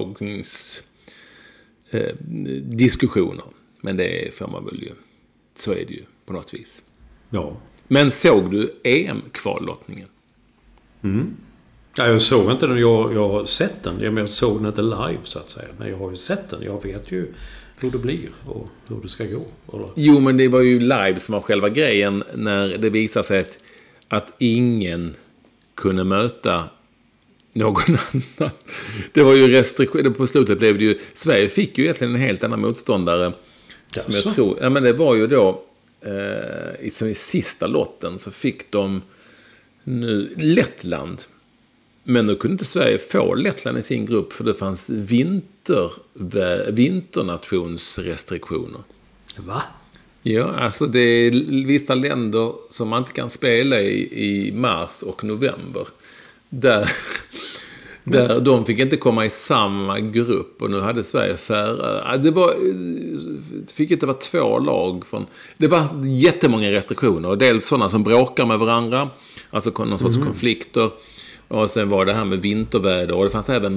uttagningsdiskussioner. Men det får man väl ju. Så är det ju på något vis. Ja. Men såg du E M-kvallottningen? Mm. Ja, jag såg inte den. Jag, jag har sett den. Jag såg den inte live så att säga. Men jag har ju sett den. Jag vet ju hur det blir och hur det ska gå. Eller? Jo, men det var ju live som var själva grejen när det visade sig att, att ingen kunde möta någon annan. Det var ju restriktioner. På slutet blev det ju... Sverige fick ju egentligen en helt annan motståndare. Som jag tror... Ja, men det var ju då... Eh, som i sista lotten så fick de nu Lettland. Men då kunde inte Sverige få Lettland i sin grupp för det fanns vinter, vinternationsrestriktioner. Va? Ja, alltså det är vissa länder som man inte kan spela i, i mars och november. Där, där de fick inte komma i samma grupp och nu hade Sverige färre. Det var, det fick inte vara två lag från... Det var jättemånga restriktioner. Dels sådana som bråkar med varandra, alltså någon sorts mm. konflikter. Och sen var det här med vinterväder och det fanns även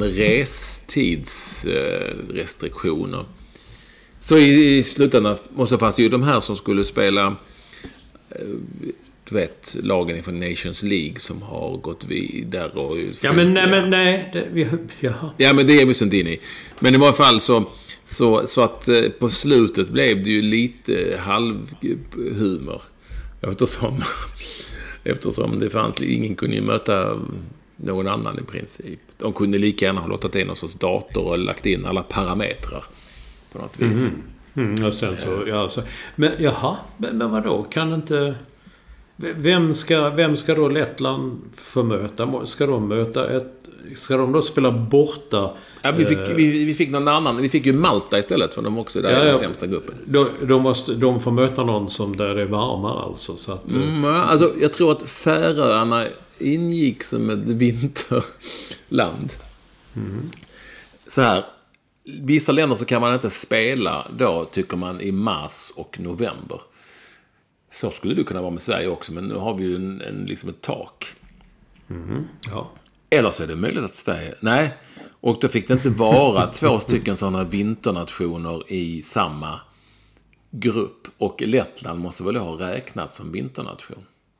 restidsrestriktioner. Så i, i slutändan måste fanns ju de här som skulle spela, du vet, lagen från Nations League som har gått vidare. Och, ja, men nej, men nej. Det, vi, jaha. Ja, men det är vi inte inne i. Men i varje fall så, så, så att på slutet blev det ju lite halvhumor. Eftersom, eftersom det fanns, ingen kunde ju möta någon annan i princip. De kunde lika gärna ha låtit in någon sorts dator och lagt in alla parametrar på något vis. Mm. Mm, och sen så, ja, så, men jaha, men, men vadå? Kan inte... Vem ska, vem ska då Lettland förmöta? Ska de möta ett... Ska de då spela borta? Ja, vi, fick, eh, vi, vi fick någon annan. Vi fick ju Malta istället för de också där ja, i den sämsta gruppen. De, de, måste, de får möta någon som där det är varmare alltså. Så att, mm, alltså jag tror att Färöarna ingick som ett vinterland. Mm. Så här, vissa länder så kan man inte spela då, tycker man, i mars och november. Så skulle det kunna vara med Sverige också, men nu har vi ju en, en, liksom ett tak. Mm. Ja. Eller så är det möjligt att Sverige... Nej, och då fick det inte vara två stycken sådana vinternationer i samma grupp. Och Lettland måste väl ha räknat som vinternation.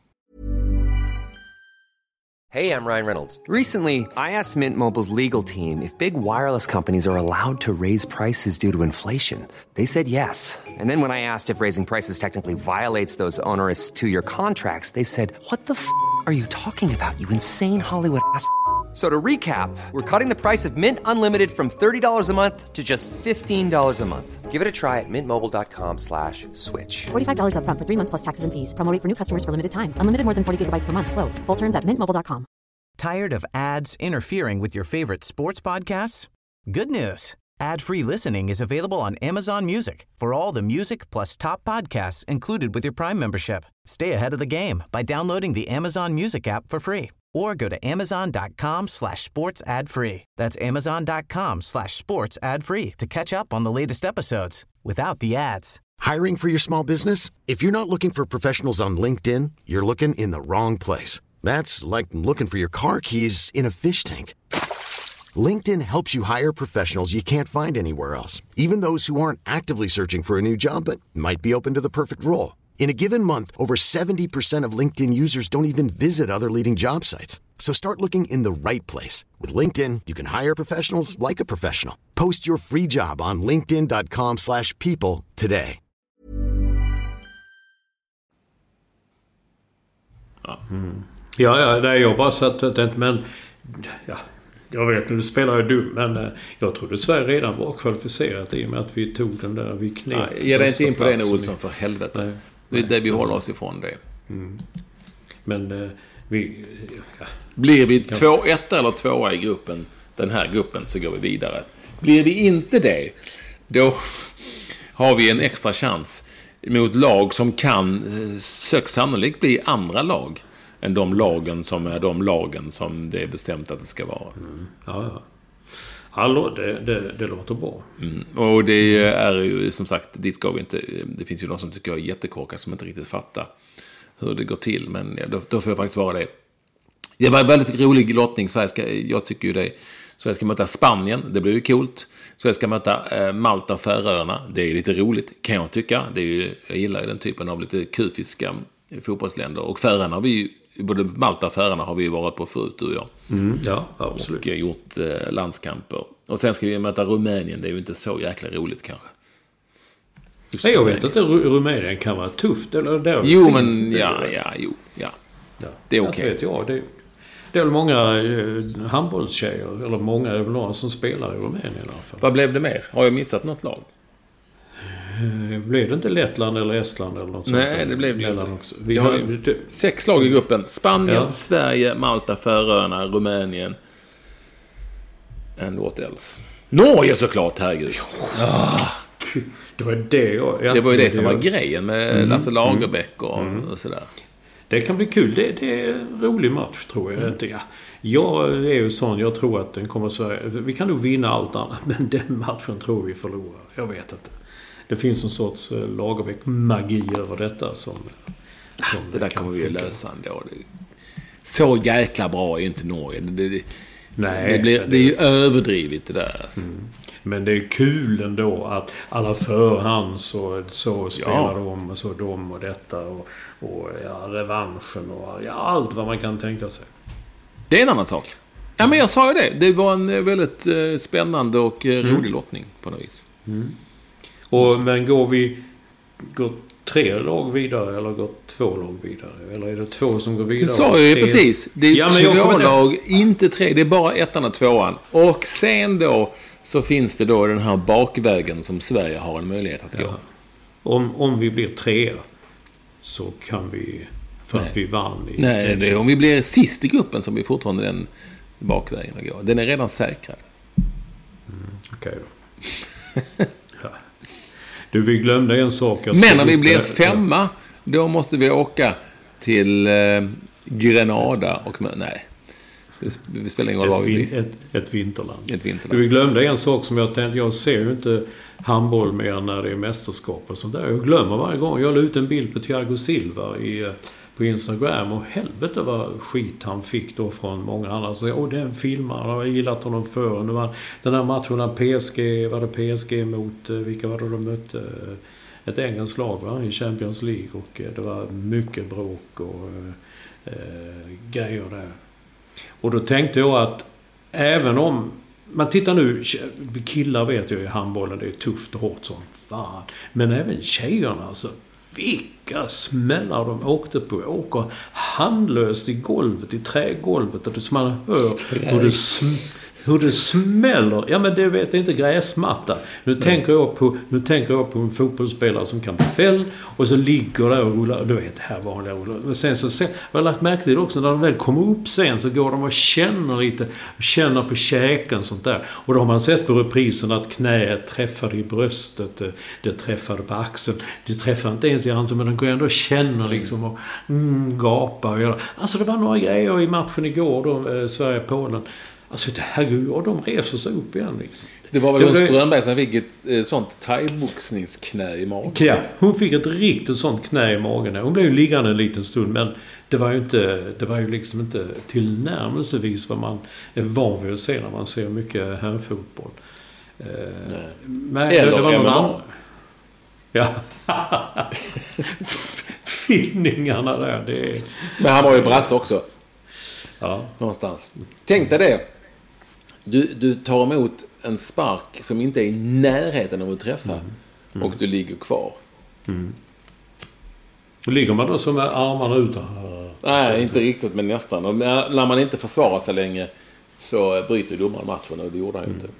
Hey, I'm Ryan Reynolds. Recently, I asked Mint Mobile's legal team if big wireless companies are allowed to raise prices due to inflation. They said yes. And then when I asked if raising prices technically violates those onerous two-year contracts, they said, what the f*** are you talking about, you insane Hollywood ass f- So to recap, we're cutting the price of Mint Unlimited from thirty dollars a month to just fifteen dollars a month. Give it a try at mintmobile.com slash switch. forty-five dollars up front for three months plus taxes and fees. Promo rate for new customers for limited time. Unlimited more than forty gigabytes per month. Slows full terms at mint mobile dot com. Tired of ads interfering with your favorite sports podcasts? Good news. Ad-free listening is available on Amazon Music for all the music plus top podcasts included with your Prime membership. Stay ahead of the game by downloading the Amazon Music app for free or go to amazon.com slash sports ad free. That's amazon.com slash sports ad free to catch up on the latest episodes without the ads. Hiring for your small business? If you're not looking for professionals on LinkedIn, you're looking in the wrong place. That's like looking for your car keys in a fish tank. LinkedIn helps you hire professionals you can't find anywhere else, even those who aren't actively searching for a new job but might be open to the perfect role. In a given month, over seventy percent of LinkedIn users don't even visit other leading job sites. So start looking in the right place. With LinkedIn, you can hire professionals like a professional. Post your free job on linkedin.com slash people today. Mm. Ja, ja, det är jag bara satt att men ja, jag vet nu, du spelar ju dum, men jag trodde Sverige redan var kvalificerat i och med att vi tog den där vid knep. Ja, ge dig inte in på den, Olsson, för helvete. Nej, det är nej, det vi håller oss ifrån det. Mm. Men eh, vi... Ja. Blir vi två ett eller tvåa i gruppen, den här gruppen, så går vi vidare. Blir vi inte det, då har vi en extra chans mot lag som kan sökt sannolikt bli andra lag än de lagen som är de lagen som det är bestämt att det ska vara. Mm. Ja, ja. Hallå, det, det, det låter bra. Mm. Och det är ju som sagt, dit ska vi inte. Det finns ju de som tycker jag är jättekorkade som inte riktigt fattar hur det går till. Men ja, då, då får jag faktiskt vara det. Det var en väldigt rolig lottning. Sverige ska, jag tycker ju det. Sverige ska möta Spanien, det blir ju coolt. Sverige ska möta eh, Malta och Färöarna. Det är lite roligt, kan jag tycka. Det är ju, jag gillar ju den typen av lite kufiska fotbollsländer. Och Färöarna har vi ju, både Malta och Färöarna har vi ju varit på förut, du och jag. Mm, ja, absolut. Och gjort eh, landskamper. Och sen ska vi möta Rumänien. Det är ju inte så jäkla roligt kanske. Nej, jag vet att Rumänien kan vara tufft. Eller där jo, men ja, ja, jo, ja. ja. Det är okej. Okay. Vet jag, det, det är väl många eh, handbollstjejer, eller många är väl några som spelar i Rumänien i alla fall. Vad blev det mer? Har jag missat något lag? Eh, blev det inte Lettland eller Estland eller något sånt? Nej, det blev det inte. Också. Vi har ju det, sex lag i gruppen. Spanien, ja. Sverige, Malta, Färöarna, Rumänien. And what else? Norge såklart, herregud. Ja. Det var det jag... Ja, det var ju det, det som var jag... grejen med mm, Lasse Lagerbäck och, mm. och sådär. Det kan bli kul. Det, det är en rolig match, tror jag. Mm. Ja, jag är ju sån. Jag tror att den kommer så. Vi kan nog vinna allt annat, men den matchen tror vi förlorar. Jag vet inte. Det finns en sorts Lagerbäck-magi över detta som... som det där kommer vi ju lösa ändå. Så jäkla bra är ju inte Norge. Det, det, Nej, det, blir, det, det är ju överdrivet det där. Alltså. Mm. Men det är kul ändå att alla förhand så, så spelar ja. de och så de och detta och, och ja, revanschen och ja, allt vad man kan tänka sig. Det är en annan sak. Ja, men jag sa ju det. Det var en väldigt eh, spännande och eh, rolig mm. lottning på något vis. Mm. Och, men går vi går tre lag vidare eller går två lag vidare? Eller är det två som går vidare? Det sa jag ju precis. Det är ja, två lag, inte tre. Det är bara ettan och tvåan. Och sen då så finns det då den här bakvägen som Sverige har en möjlighet att ja. gå. Om, om vi blir tre så kan vi... För Nej. att vi vann i... Nej, det är om vi blir sist i gruppen som vi fortfarande den bakvägen att gå. Den är redan säkrad. Mm, okej okay då. ja. Du, vi glömde en sak. Jag Men om vi blir femma, då måste vi åka till eh, Grenada och... Nej. Vi spelar ingen roll. Ett, vin, ett, ett vinterland. Ett vinterland. Vi glömde en sak som jag tänkte. Jag ser ju inte handboll mer när det är mästerskap och sånt där. Jag glömmer varje gång. Jag la ut en bild på Thiago Silva i, på Instagram. Och helvete vad skit han fick då från många andra. Så, åh, den filmar. Jag har gillat honom förr. Det var den här matchen när P S G var det P S G mot... Vilka var det de mötte? Ett engelskt lag, va? I Champions League. Och det var mycket bråk och äh, grejer där. Och då tänkte jag att även om... Man tittar nu, killar vet jag i handbollen, det är tufft och hårt som fan. Men även tjejerna, alltså, vilka smällar de åkte på. Åker handlöst i golvet, i trägolvet. Och det som man hör hur det, sm- hur det smäller. Ja, men det vet jag inte, gräsmatta. Nu, mm. tänker jag på, nu tänker jag på en fotbollsspelare som kan på fäll. Och så ligger där och rullar. Du vet, det här vanliga rullar. Men sen så sen, jag har lagt märke till också, när de väl kommer upp sen så går de och känner lite. Känner på käken och sånt där. Och då har man sett på reprisen att knäet träffade i bröstet. Det, det träffade på axeln. Det träffade inte ens i handen, men de går ändå och känner liksom och mm, gapar. Och alltså det var några grejer i matchen igår då, eh, Sverige-Polen. Alltså det här, och de reser sig upp igen liksom. Det var väl hon det, Strömberg som fick ett eh, sånt thaiboxningsknä i magen. Ja, hon fick ett riktigt sånt knä i magen. Hon blev ju liggande en liten stund, men det var ju inte, det var ju liksom inte tillnärmelsevis vad man är van vid att se när man ser mycket herrfotboll. Eh, men Eller det, det var någon annan. Ja. Filmningarna där, det är... Men han var ju brass också. Ja. Någonstans. Tänk dig det. Du, du tar emot en spark som inte är i närheten av att träffa. Mm. Mm. Och du ligger kvar. Mm. Ligger man då så med armarna ut? Nej, inte riktigt, men nästan. Och när man inte försvarar sig länge så bryter domaren matchen, och det gjorde han ju mm. inte.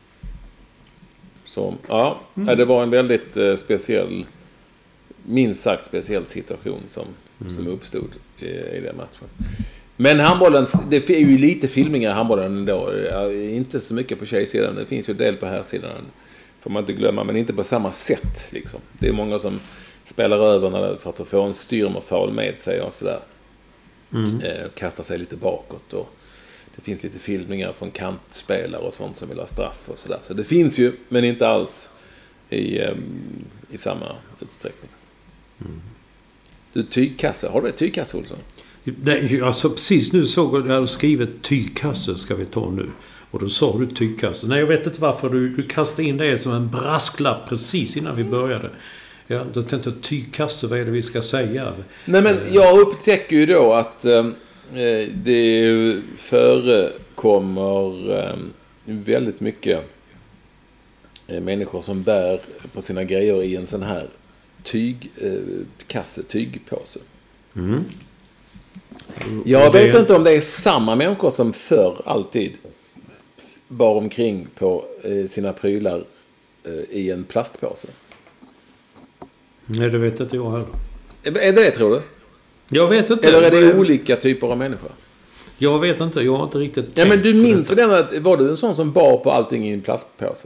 Så, ja. Mm. Det var en väldigt eh, speciell, minst sagt speciell situation som, mm. som uppstod i, i den matchen. Men handbollen, det är ju lite filmningar i handbollen ändå. Inte så mycket på tjejsidan. Det finns ju del på här sidan. Får man inte glömma, men inte på samma sätt liksom. Det är många som spelar över när det, för att få en styrmerfall med sig och sådär. Mm. Eh, kastar sig lite bakåt. Och det finns lite filmningar från kantspelare och sånt som vill ha straff och sådär. Så det finns ju, men inte alls i, um, i samma utsträckning. Mm. Du, tygkasse. Har du ett tygkasse, Olsson? Nej, alltså precis nu såg jag, jag hade skrivit tygkasse ska vi ta nu. Och då sa du tygkasse. Nej, jag vet inte varför du, du kastade in det som en brasklapp precis innan vi började. Ja, då tänkte jag tygkasse, vad är det vi ska säga? Nej, men jag upptäcker ju då att eh, det förekommer eh, väldigt mycket eh, människor som bär på sina grejer i en sån här tygkasse, eh, tygpåse. Mm. Jag vet inte om det är samma människor som förr alltid bar omkring på eh, sina prylar eh, i en plastpåse. Nej, det vet inte jag heller. Är det, tror du? Jag vet inte. Eller är det olika typer av människor? Jag vet inte, jag har inte riktigt tänkt. Ja, men du minns väl att var du en sån som bar på allting i en plastpåse?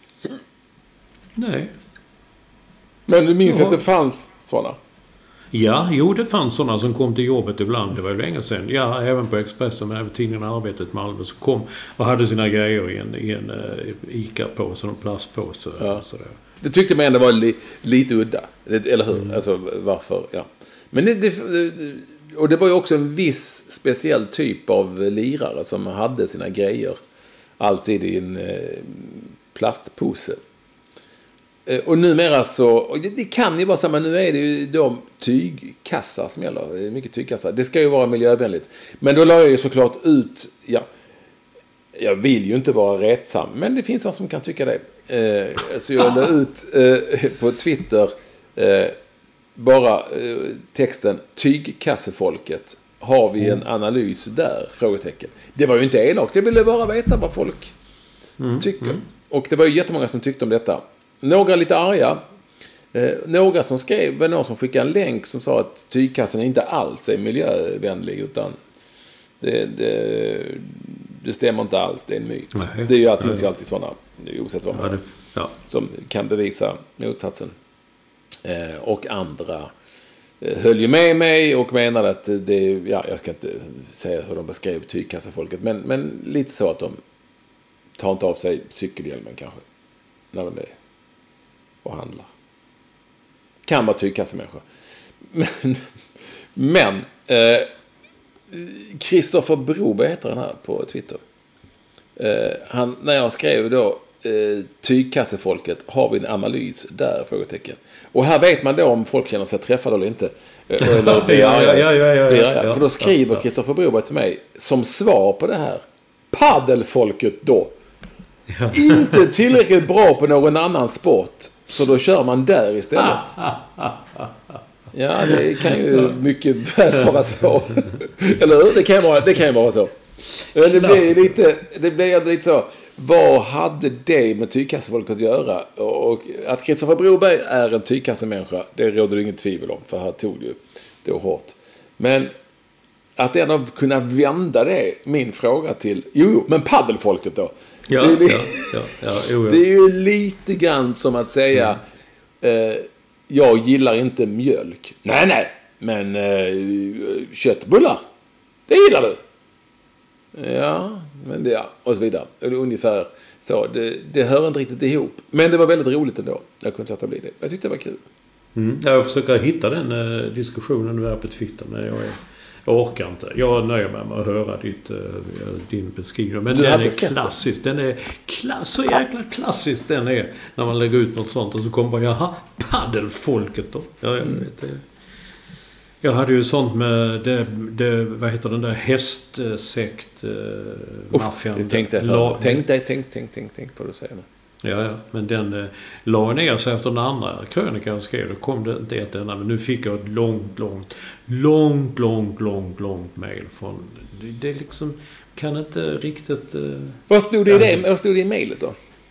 Nej. Men du minns ja. att det fanns sådana? Ja, jo, det fanns sådana som kom till jobbet ibland. Det var ju länge sedan. Ja, även på Expressen, men även tidningen Arbetet Malmö, så kom och hade sina grejer i en, i en uh, Ica-påse, en plastpåse. Ja. Sådär. Det tyckte man ändå var li, lite udda. Eller hur? Mm. Alltså, varför? Ja. Men det, det, och det var ju också en viss speciell typ av lirare som hade sina grejer alltid i en eh, plastpåse. Och numera så, och det, det kan ju vara samma, nu är det ju de tygkassar som gäller, det är mycket tygkassar. Det ska ju vara miljövänligt. Men då la jag ju såklart ut, ja, jag vill ju inte vara rättsam, men det finns någon som kan tycka det. Eh, så jag la ut eh, på Twitter eh, bara eh, texten tygkassefolket. Har vi en analys där? Frågetecken. Det var ju inte elakt, jag ville bara veta vad folk mm, tycker. Mm. Och det var ju jättemånga som tyckte om detta. Några lite arga. Eh, några som skrev, var någon som skickade en länk som sa att tygkassen inte alls är miljövänlig, utan det, det, det stämmer inte alls, det är en myt. Nej, det är ju, att det finns ju alltid sådana, oavsett vad man, ja, det, ja. som kan bevisa motsatsen. Eh, och andra eh, höll ju med mig och menade att det, ja, jag ska inte säga hur de beskrev tygkassefolket, men, men lite så att de tar inte av sig cykelhjälmen kanske när de är och handlar. Kan vara tygkassemänniskor. Men, men eh, Kristoffer Broberg heter han här på Twitter. Eh, han, när jag skrev då eh, tygkassefolket, har vi en analys där? Frågetecken. Och här vet man då om folk känner sig träffade eller inte. Eller blir ja, ja, ja, ja, ja, ja, ja. För då skriver Kristoffer Broberg till mig som svar på det här: paddelfolket då. Ja. Inte tillräckligt bra på någon annan sport, så då kör man där istället. Ja, det kan ju mycket väl vara så. Eller hur? Det kan vara, det kan vara så. Det blir lite, det blir lite så. Vad hade det med tygkassefolk att göra? Och att Kristoffer Broberg är en tygkassemänniska, det råder det inget tvivel om, för han tog ju det hårt. Men att ändå kunna vända det, min fråga till, jo, jo men paddelfolket då? Ja, det, är li- ja, ja, ja, jo, ja. det är ju lite grann som att säga mm. eh, jag gillar inte mjölk. Nej, nej, men eh, köttbullar, det gillar du. Ja, men det, ja, och så vidare. Ungefär så. Det, det hör inte riktigt ihop. Men det var väldigt roligt ändå. Jag kunde inte bli det. Jag tyckte det var kul. Mm. Jag försöker hitta den eh, diskussionen där på Twitter, men jag, är, jag orkar inte. Jag nöjer mig med att höra ditt, eh, din beskrivning. Men du den är klassisk. Den är klass, så jäkla klassisk den är. När man lägger ut något sånt och så kommer bara, jaha, paddelfolket då. Ja, jag mm. vet det. Jag hade ju sånt med det, det, vad heter den där hästsekt eh, maffian. Tänk dig, la, tänk dig, tänk, tänk, tänk, tänk på vad du säger nu. Ja, ja, men den eh, la ner sig efter den andra krönikan jag skrev. Då kom det inte ett enda, men nu fick jag ett långt, långt, långt, långt, långt, långt mejl från, det, det liksom kan inte riktigt... Eh, vad stod det i det, vad stod det i mejlet då?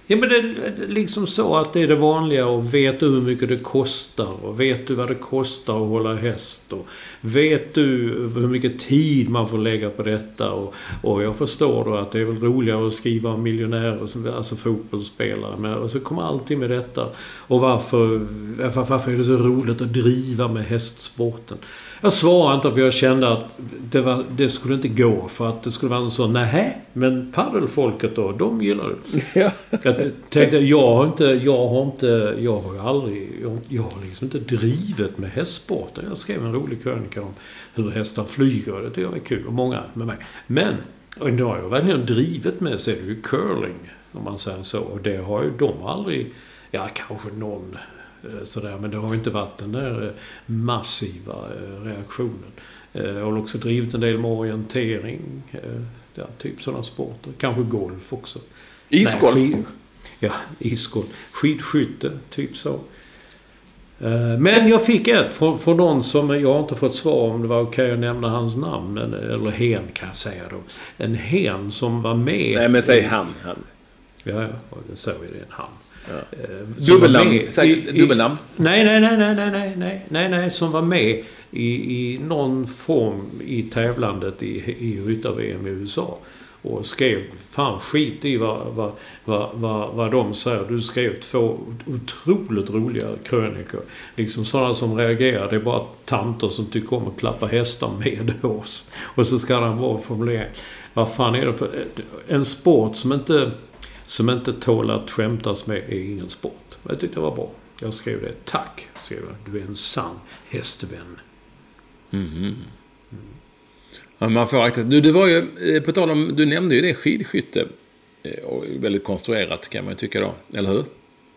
Ja, men det är liksom så att det är det vanliga och vet du hur mycket det kostar och vet du vad det kostar att hålla häst och vet du hur mycket tid man får lägga på detta och, och jag förstår då att det är väl roligare att skriva om miljonärer som alltså fotbollsspelare men och så kommer alltid med detta och varför, varför är det så roligt att driva med hästsporten? Jag svarade inte för jag kände att det, var, det skulle inte gå för att det skulle vara en sån, nej, men paddelfolket då, de gillar det. Ja. Jag tänkte, jag har inte, jag har inte, jag har ju aldrig, jag, jag har liksom inte drivet med hästsporten. Jag skrev en rolig krönika om hur hästar flyger och det tycker jag är kul och många med mig. Men, och då har jag verkligen drivet med sig, det är ju curling om man säger så och det har ju de aldrig, ja kanske någon sådär, men det har inte varit den där massiva reaktionen. Jag har också drivit en del med orientering, ja, typ sådana sporter. Kanske golf också. Isgolf? Nej, skid, ja, isgolf. Skidskytte, typ så. Men jag fick ett från, från någon som jag har inte fått svar om det var okej att nämna hans namn. Eller hen kan jag säga då. En hen som var med. Nej, men säg han. han. Ja, ja, det säger vi det, en han. Ja. Dubbelnamn? Dubbelnamn? Nej, nej, nej, nej, nej, nej, nej, nej, nej, som var med i, i någon form i tävlandet i, i ryttar-V M i U S A och skrev, fan skit i vad, vad, vad, vad, vad de säger. Du skrev två otroligt roliga krönikor. Liksom sådana som reagerar. Det är bara tanter som tycker om att klappa hästar med oss. Och så ska den vara formulering. Vad fan är det för en sport som inte som inte tål att skämtas med är ingen sport. Jag tyckte det var bra. Jag skrev det. Tack, skrev jag. Du är en sann hästvän. Mm. Mm. Ja, man får akta. Du, det var ju, på tal om, du nämnde ju det, skidskytte. Och väldigt konstruerat kan man ju tycka då. Eller hur?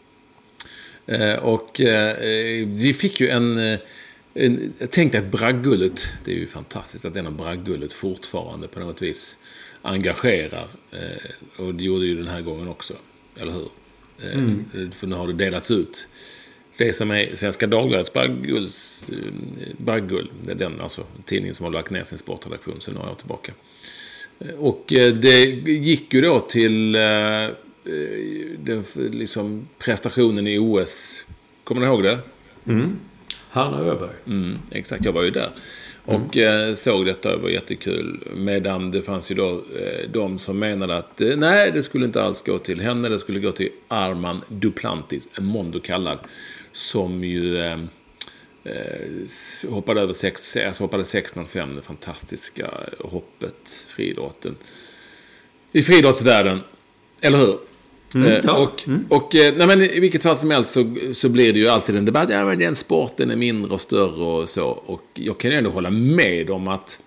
Och vi fick ju en... en jag tänkte att Braggullet, det är ju fantastiskt att denna Braggullet fortfarande på något vis engagerar, eh, och det gjorde ju den här gången också, eller hur? Eh, mm. För nu har det delats ut det som är Svenska Dagbladets Braggulls, eh, Braggull, det är den alltså tidningen som har lagt ner sin sportredaktion sedan några år tillbaka. Eh, och eh, det gick ju då till eh, den liksom prestationen i O S, kommer ni ihåg det? Mm. Hanna Öberg. Mm, exakt, jag var ju där. Och mm. eh, såg detta, var jättekul. Medan det fanns ju då eh, de som menade att eh, nej, det skulle inte alls gå till henne. Det skulle gå till Armand Duplantis, en Mondo kallad. Som ju eh, eh, hoppade över sex, alltså hoppade sex noll fem, det fantastiska hoppet, friidrotten. I friidrottsvärlden, eller hur? Mm, ja. Och, mm. och nej, men i vilket fall som helst så, så blir det ju alltid en debatt. Ja, men den sporten är mindre och större och så. Och jag kan ju ändå hålla med om att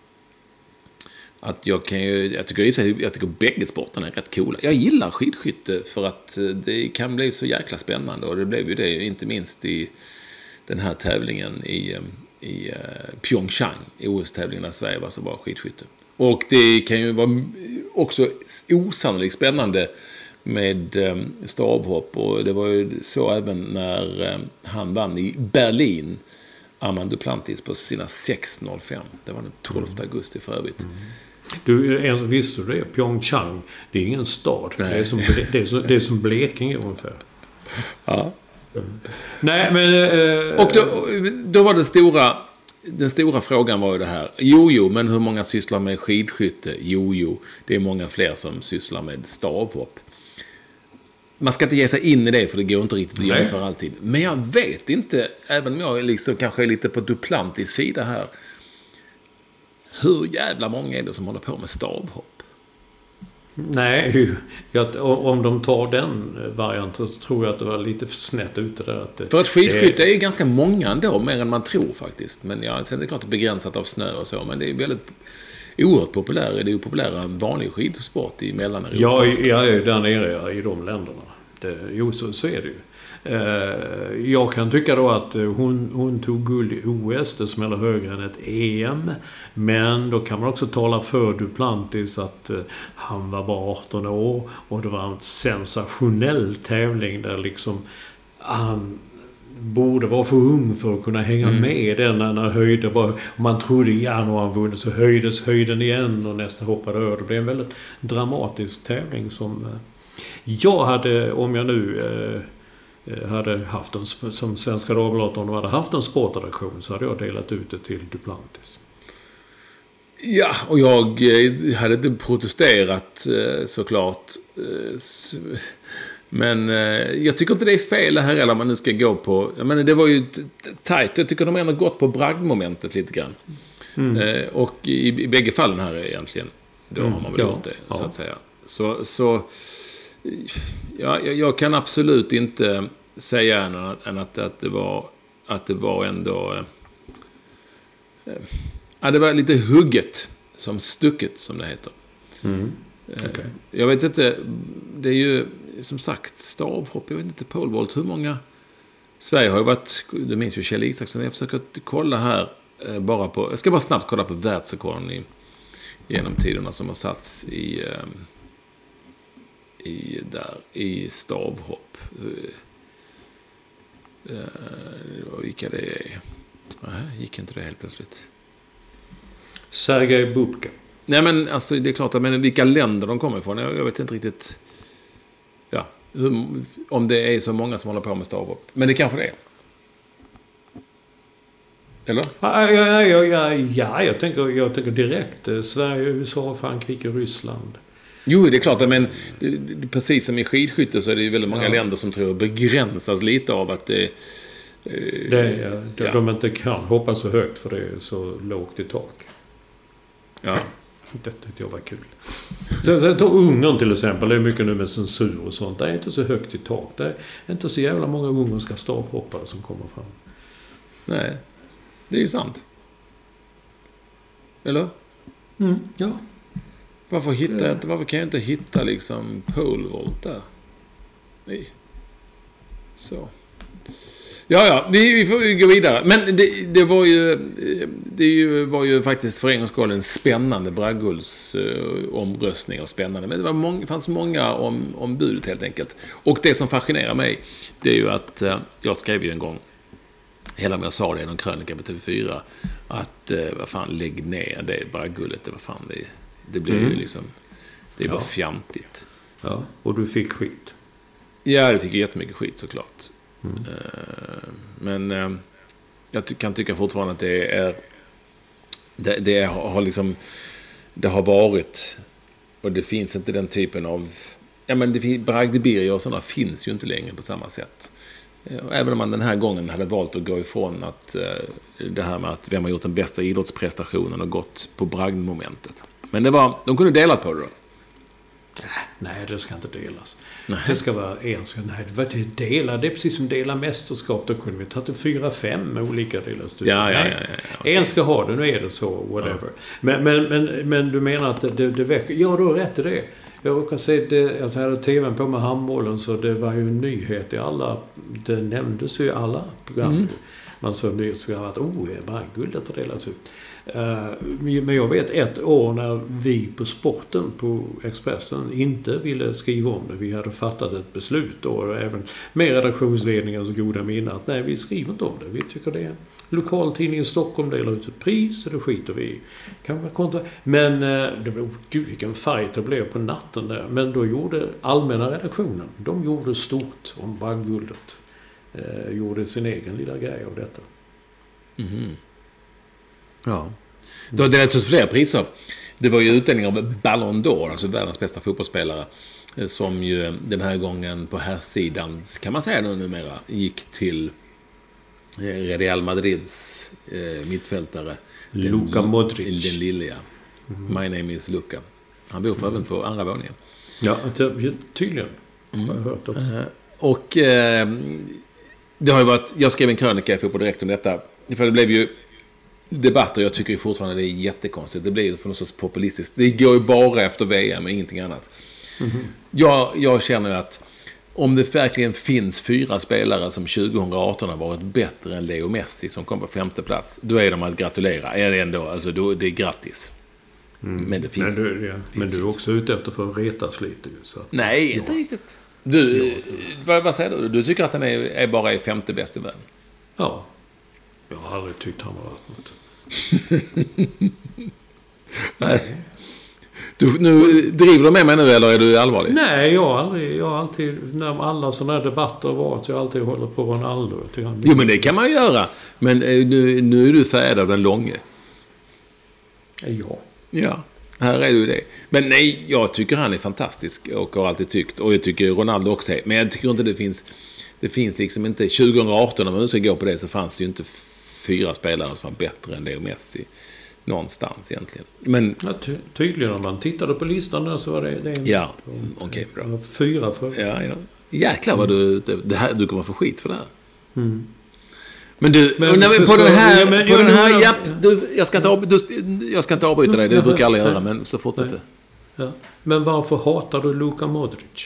att jag kan ju, jag tycker, jag tycker bägge sporterna är rätt coola. Jag gillar skidskytte för att det kan bli så jäkla spännande. Och det blev ju det inte minst i den här tävlingen i, i Pyeongchang, i O S-tävlingen där Sverige var så bra skidskytte. Och det kan ju vara också osannolikt spännande med stavhopp, och det var ju så även när han vann i Berlin, Armand Duplantis, på sina sex noll fem. Det var den tolfte augusti för övrigt. Mm. Du, visste du det? Pyeongchang, det är ingen stad. Det är, som, det, är som, det är som Blekinge ungefär. Ja. Mm. Nej, men... Eh, och då, då var det stora... Den stora frågan var ju det här. Jo, jo, men hur många sysslar med skidskytte? Jo, jo, det är många fler som sysslar med stavhopp. Man ska inte ge sig in i det, för det går inte riktigt att göra för alltid. Men jag vet inte, även om jag liksom kanske är lite på Duplantis sida här, hur jävla många är det som håller på med stavhopp? Nej, jag, om de tar den varianten så tror jag att det var lite snett ute där. Att det, för att skidskytte är ju ganska många ändå, mer än man tror faktiskt. Men ja, sen är det klart begränsat av snö och så, men det är väldigt oerhört populär. Det är ju populär en vanlig skidsport i Mellaneuropa. Ja, jag är där nere i de länderna. Det, jo, så, så är det ju. Eh, jag kan tycka då att hon, hon tog guld i O S, det smäller högre än ett E M. Men då kan man också tala för Duplantis att eh, han var bara arton år och det var en sensationell tävling där liksom han borde vara för ung för att kunna hänga mm. med den när höjde bara, man trodde ja, när han vunnit så höjdes höjden igen och nästa hoppade över. Det blev en väldigt dramatisk tävling som Jag hade, om jag nu eh, hade haft en, som Svenska Dagbladet, om de hade haft en sportredaktion, så hade jag delat ut det till Duplantis. Ja, och jag hade inte protesterat såklart. Men jag tycker inte det är fel här eller om man nu ska gå på... Jag menar, det var ju tajt. Jag tycker de har ändå gått på bragdmomentet lite grann. Mm. Och i, i bägge fallen här egentligen, då mm. har man väl ja. gjort det, ja. så att säga. Så, så ja, jag, jag kan absolut inte säga än, än att, att, det var, att det var ändå... Eh, ja, det var lite hugget, som stucket, som det heter. Mm. Okay. Jag vet inte, det är ju som sagt stavhopp, jag vet inte, polevault, hur många... Sverige har ju varit, det minns ju Kjell Isaksson, jag försöker kolla här bara på, jag ska bara snabbt kolla på världsrekorden i, genom tiderna som har satts i, i, där, i stavhopp. Vilka det är? Nej, gick inte det helt plötsligt. Sergej Bubka. Nej, men alltså det är klart, men vilka länder de kommer ifrån, jag, jag vet inte riktigt. Ja, hur, om det är så många som håller på med stavhopp. Men det kanske det är. Eller? Ja, ja, ja, ja, ja jag, tänker, jag tänker direkt. Sverige, U S A, Frankrike, Ryssland. Jo, det är klart. Men precis som i skidskytte så är det ju väldigt många ja. länder som tror begränsas lite av att det... det ja, de, ja. de inte kan hoppa så högt för det är så lågt i tak. Ja. Det tyckte jag var kul. Så, så ta Ungern till exempel. Det är mycket nu med censur och sånt. Det är inte så högt i tak. Det är inte så jävla många ungerska stavhoppare som kommer fram. Nej. Det är ju sant. Eller? Mm, ja. Varför, hittar jag inte, varför kan jag inte hitta liksom polevault där? Nej. Så. Ja, ja. Vi, vi får gå vidare. Men det, det var ju det ju, var ju faktiskt för en gångs skull en spännande Bragguls uh, omröstning och spännande. Men det var många, fanns många om, om budet helt enkelt. Och det som fascinerar mig, det är ju att uh, jag skrev ju en gång, hela med jag sa det i någon krönika på T V fyra, att eh, vad fan, lägg ner det Braggullet, det var fan det, det blev mm. ju liksom, det var ja. fjantigt. Ja, och du fick skit. Ja, det fick ju jättemycket skit såklart. Mm. Uh, men uh, jag ty- kan tycka fortfarande att det är det, det har liksom det har varit, och det finns inte den typen av, ja men det bragdebirger och sådana finns ju inte längre på samma sätt. Även om man den här gången hade valt att gå ifrån att det här med att vem har gjort den bästa idrottsprestationen och gått på bragdmomentet. Men det var, de kunde dela på det då. Nej, det ska inte delas. Nej. Det ska vara en ska, nej, det är dela, det är precis som dela mästerskap. Då kunde vi ta till fyra, fem olika delar. Ja, ja, ja, ja, ja, okay. En ska ha det, nu är det så, whatever. Ja. Men, men, men, men du menar att det, det, det väcker, ja då är rätt i det. Jag råkar se det, jag hade tvn på med handbollen, så det var ju en nyhet i alla, det nämndes ju i alla program. Mm. Man såg nyhetsprogram att oh, Bragdguldet har delats ut. Uh, men jag vet ett år när vi på sporten på Expressen inte ville skriva om det. Vi hade fattat ett beslut då, och även med redaktionsledningens goda minne, att nej, vi skriver inte om det. Vi tycker det är en lokaltidning i Stockholm delar ut ett pris, och det skiter vi i. Kan vara kontra. Men uh, det blev, gud vilken fight det blev på natten där. Men då gjorde allmänna redaktionen, de gjorde stort om Bragdguldet. Uh, gjorde sin egen lilla grej av detta. Mhm. Ja. Det har delats ut flera priser. Det var ju utdelning av Ballon d'Or, alltså världens bästa fotbollsspelare, som ju den här gången på här sidan, kan man säga nu numera, gick till Real Madrids eh, mittfältare Luka Modric. Den lilla. Mm. My name is Luka. Han bor för även på andra våningen. Ja, tydligen. Mm. Har jag hört också. Uh, och eh, det har ju varit, jag skrev en krönika i Fotboll Direkt om detta. För det blev ju debatter, jag tycker ju fortfarande det är jättekonstigt. Det blir ju på något sorts populistiskt. Det går ju bara efter V M och ingenting annat. Mm-hmm. Jag, jag känner att om det verkligen finns fyra spelare som tjugo arton har varit bättre än Leo Messi som kom på femte plats, då är de att gratulera. Är det ändå, alltså då, det är grattis. Mm. Men det finns. Men du, ja. finns men du är också ute efter för att retas lite. Så. Nej, ja. Inte riktigt. Du, ja. vad, vad säger du? Du tycker att han är, är bara är femte bäst i världen? Ja. Jag har aldrig tyckt han var varit något. Nej. Du, nu, driver du med mig nu eller är du allvarlig? Nej, jag har aldrig, jag har alltid, när alla sådana här debatter har varit, så jag har alltid hållit på Ronaldo. Jo, men det kan man ju göra. Men nu, nu är du färdig av den långe. Ja. Ja, här är du det. Men nej, jag tycker han är fantastisk och har alltid tyckt. Och jag tycker Ronaldo också är. Men jag tycker inte det finns, det finns liksom inte, tjugo arton när man nu ska gå på det, så fanns det ju inte fyra spelare som var bättre än Leo Messi. Någonstans egentligen. Men ja, ty- tydligen om man tittade på listan där så var det, det en, ja, okej, okay, bra. Fyra för. Ja, ja. Jäklar vad du det här, du kommer få skit för det här. Mm. Men du, men, när vi, på så, den här ja, men, på ja, den här ja, japp, du, jag ska inte av, du, jag ska inte avbryta dig, det ja, brukar jag aldrig ja, göra, men så fortsätter. Ja. Men varför hatar du Luka Modric?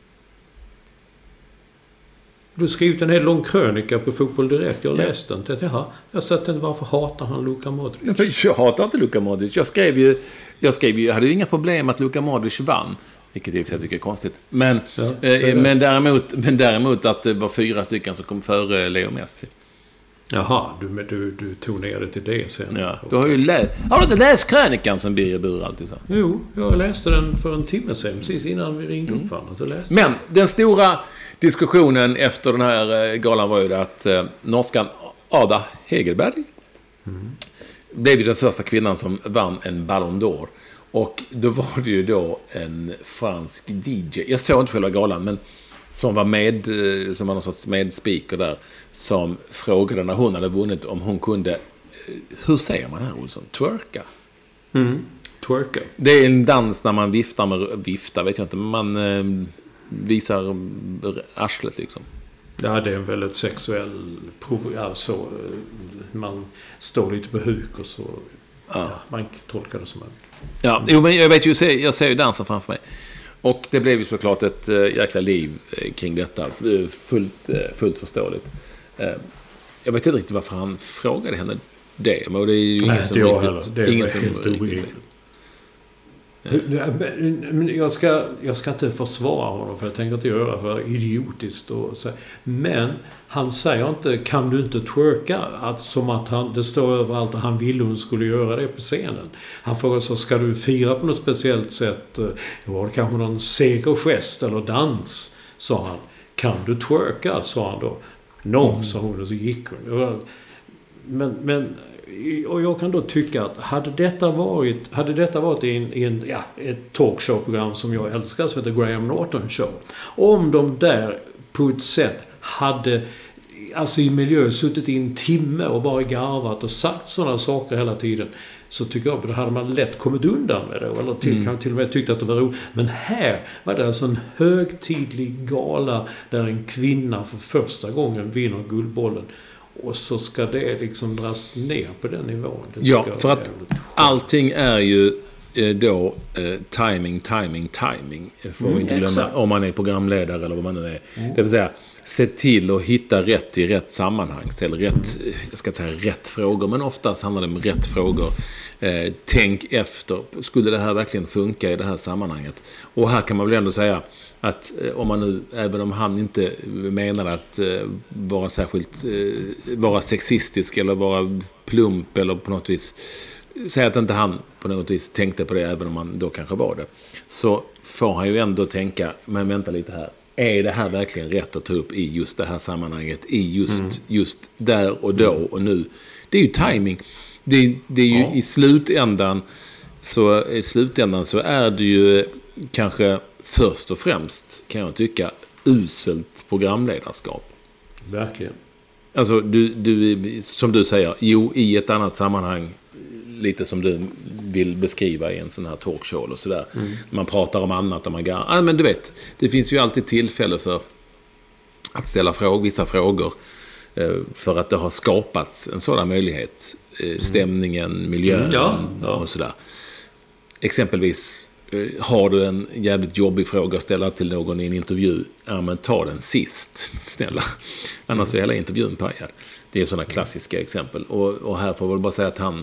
Du har skrivit en hel lång krönika på Fotboll Direkt. Jag läste den. Jaha, jag har sett den. Varför hatar han Luka Modric? Jag hatar inte Luka Modric. Jag skrev ju, jag skrev ju, jag hade ju inga problem att Luka Modric vann. Vilket jag tycker är konstigt. Men, ja, eh, men, däremot, men däremot att det var fyra stycken som kom före Leo Messi. Jaha, du, du, du tog ner det till det sen. Ja, du har ju läst. Har du inte läst krönikan som Birger Bur alltid sa? Jo, jag läste den för en timme sen, precis innan vi ringde mm. upp varandra. Men den stora diskussionen efter den här galan var ju att eh, norskan Ada Hegerberg mm. blev ju den första kvinnan som vann en Ballon d'Or. Och då var det ju då en fransk D J. Jag såg inte själva galan, men som var med, som var någon sorts medspeaker där, som frågade när hon hade vunnit om hon kunde, hur säger man här, Olsson? Twerka? Mm. Twerka. Det är en dans när man viftar med, viftar vet jag inte, man eh, visar arslet liksom. Ja, det är en väldigt sexuell prov, alltså man står lite på huk och så, ja. Ja, man tolkar det som en... Ja, jo, men jag vet ju, jag ser ju dansen framför mig. Och det blev ju såklart ett äh, jäkla liv äh, kring detta. Fullt, äh, fullt förståeligt. Äh, jag vet inte riktigt varför han frågade henne det. Men det är ju ingen Nej, som riktigt... Det är ingen som helt riktigt... Men jag ska, jag ska inte försvara honom, för jag tänker inte göra för idiotiskt och så. Men han säger inte, kan du inte twerka, att, som att han, det står överallt att han ville hon skulle göra det på scenen. Han frågar så, ska du fira på något speciellt sätt? Var det kanske någon segergest eller dans, sa han. Kan du twerka, sa han då. No, mm. sa hon, och så gick hon. Men, men och jag kan då tycka att hade detta varit hade detta varit i en, i en, ja, ett talkshow-program som jag älskar, som heter Graham Norton Show, om de där på ett sätt hade alltså i miljö suttit i en timme och bara garvat och sagt sådana saker hela tiden, så tycker jag att då hade man lätt kommit undan med det, eller till, mm. kan till och med tyckt att det var roligt. Men här var det alltså en högtidlig gala där en kvinna för första gången vinner Guldbollen. Och så ska det liksom dras ner på den nivån. Det ja, för att allting är ju då eh, timing, timing, timing. Får mm, inte glömma, exakt. Om man är programledare eller vad man nu är. Mm. Det vill säga, se till att hitta rätt i rätt sammanhang. Ställ rätt, jag ska inte säga rätt frågor, men oftast handlar det om rätt frågor. Eh, tänk efter, skulle det här verkligen funka i det här sammanhanget? Och här kan man väl ändå säga att eh, om man nu, även om han inte menar att eh, vara särskilt eh, vara sexistisk eller vara plump eller på något vis, säga att inte han på något vis tänkte på det, även om han då kanske var det, så får han ju ändå tänka, men vänta lite här, är det här verkligen rätt att ta upp i just det här sammanhanget, i just, mm. just där och då och nu? Det är ju timing. Det, det är ju ja. i slutändan så i slutändan så är det ju kanske först och främst, kan jag tycka, uselt programledarskap. Verkligen. Alltså, du, du, som du säger, jo, i ett annat sammanhang, lite som du vill beskriva i en sån här talkshow och sådär. Mm. Man pratar om annat och man går, ah, men du vet, det finns ju alltid tillfälle för att ställa frågor, vissa frågor, för att det har skapats en sådan möjlighet. Stämningen, miljön mm, ja, ja. och sådär. Exempelvis, har du en jävligt jobbig fråga att ställa till någon i en intervju, ja, men ta den sist, snälla. Annars är hela intervjun pajad. Det är sådana klassiska exempel. Och, och här får jag väl bara säga att han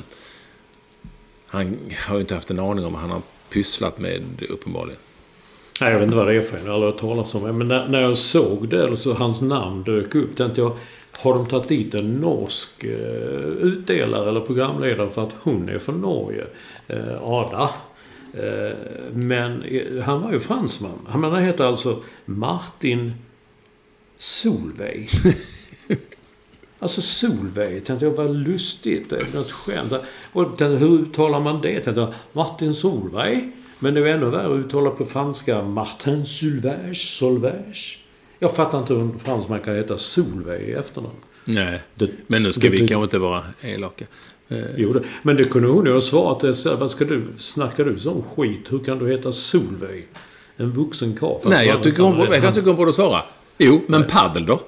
han har ju inte haft en aning om vad han har pysslat med, uppenbarligen. Nej, jag vet inte vad det är för en, eller jag talar om. Men när, när jag såg det, eller så hans namn dök upp, tänkte jag, har de tagit dit en norsk eh, utdelare eller programledare för att hon är från Norge? Eh, Ada. Eh, men han var ju fransman. Han heter alltså Martin Solveig. Alltså Solveig, tänkte jag, var lustigt. Det är något skämt. Och hur uttalar man det? Tänkte jag, Martin Solveig. Men det är ännu värre att uttala på franska Martin Solveig, Solveig. Jag fattar inte hur fransman kan heta Solveig i efternamn. Nej, det, men nu ska det, vi det, kanske inte vara elaka. Jo, det, men det kunde hon ju ha svarat. Vad ska du, snackar du som skit? Hur kan du heta Solveig? En vuxen karl. Nej, jag tycker hon, vet, jag tycker hon borde svara. Jo, men Nej. Paddel då?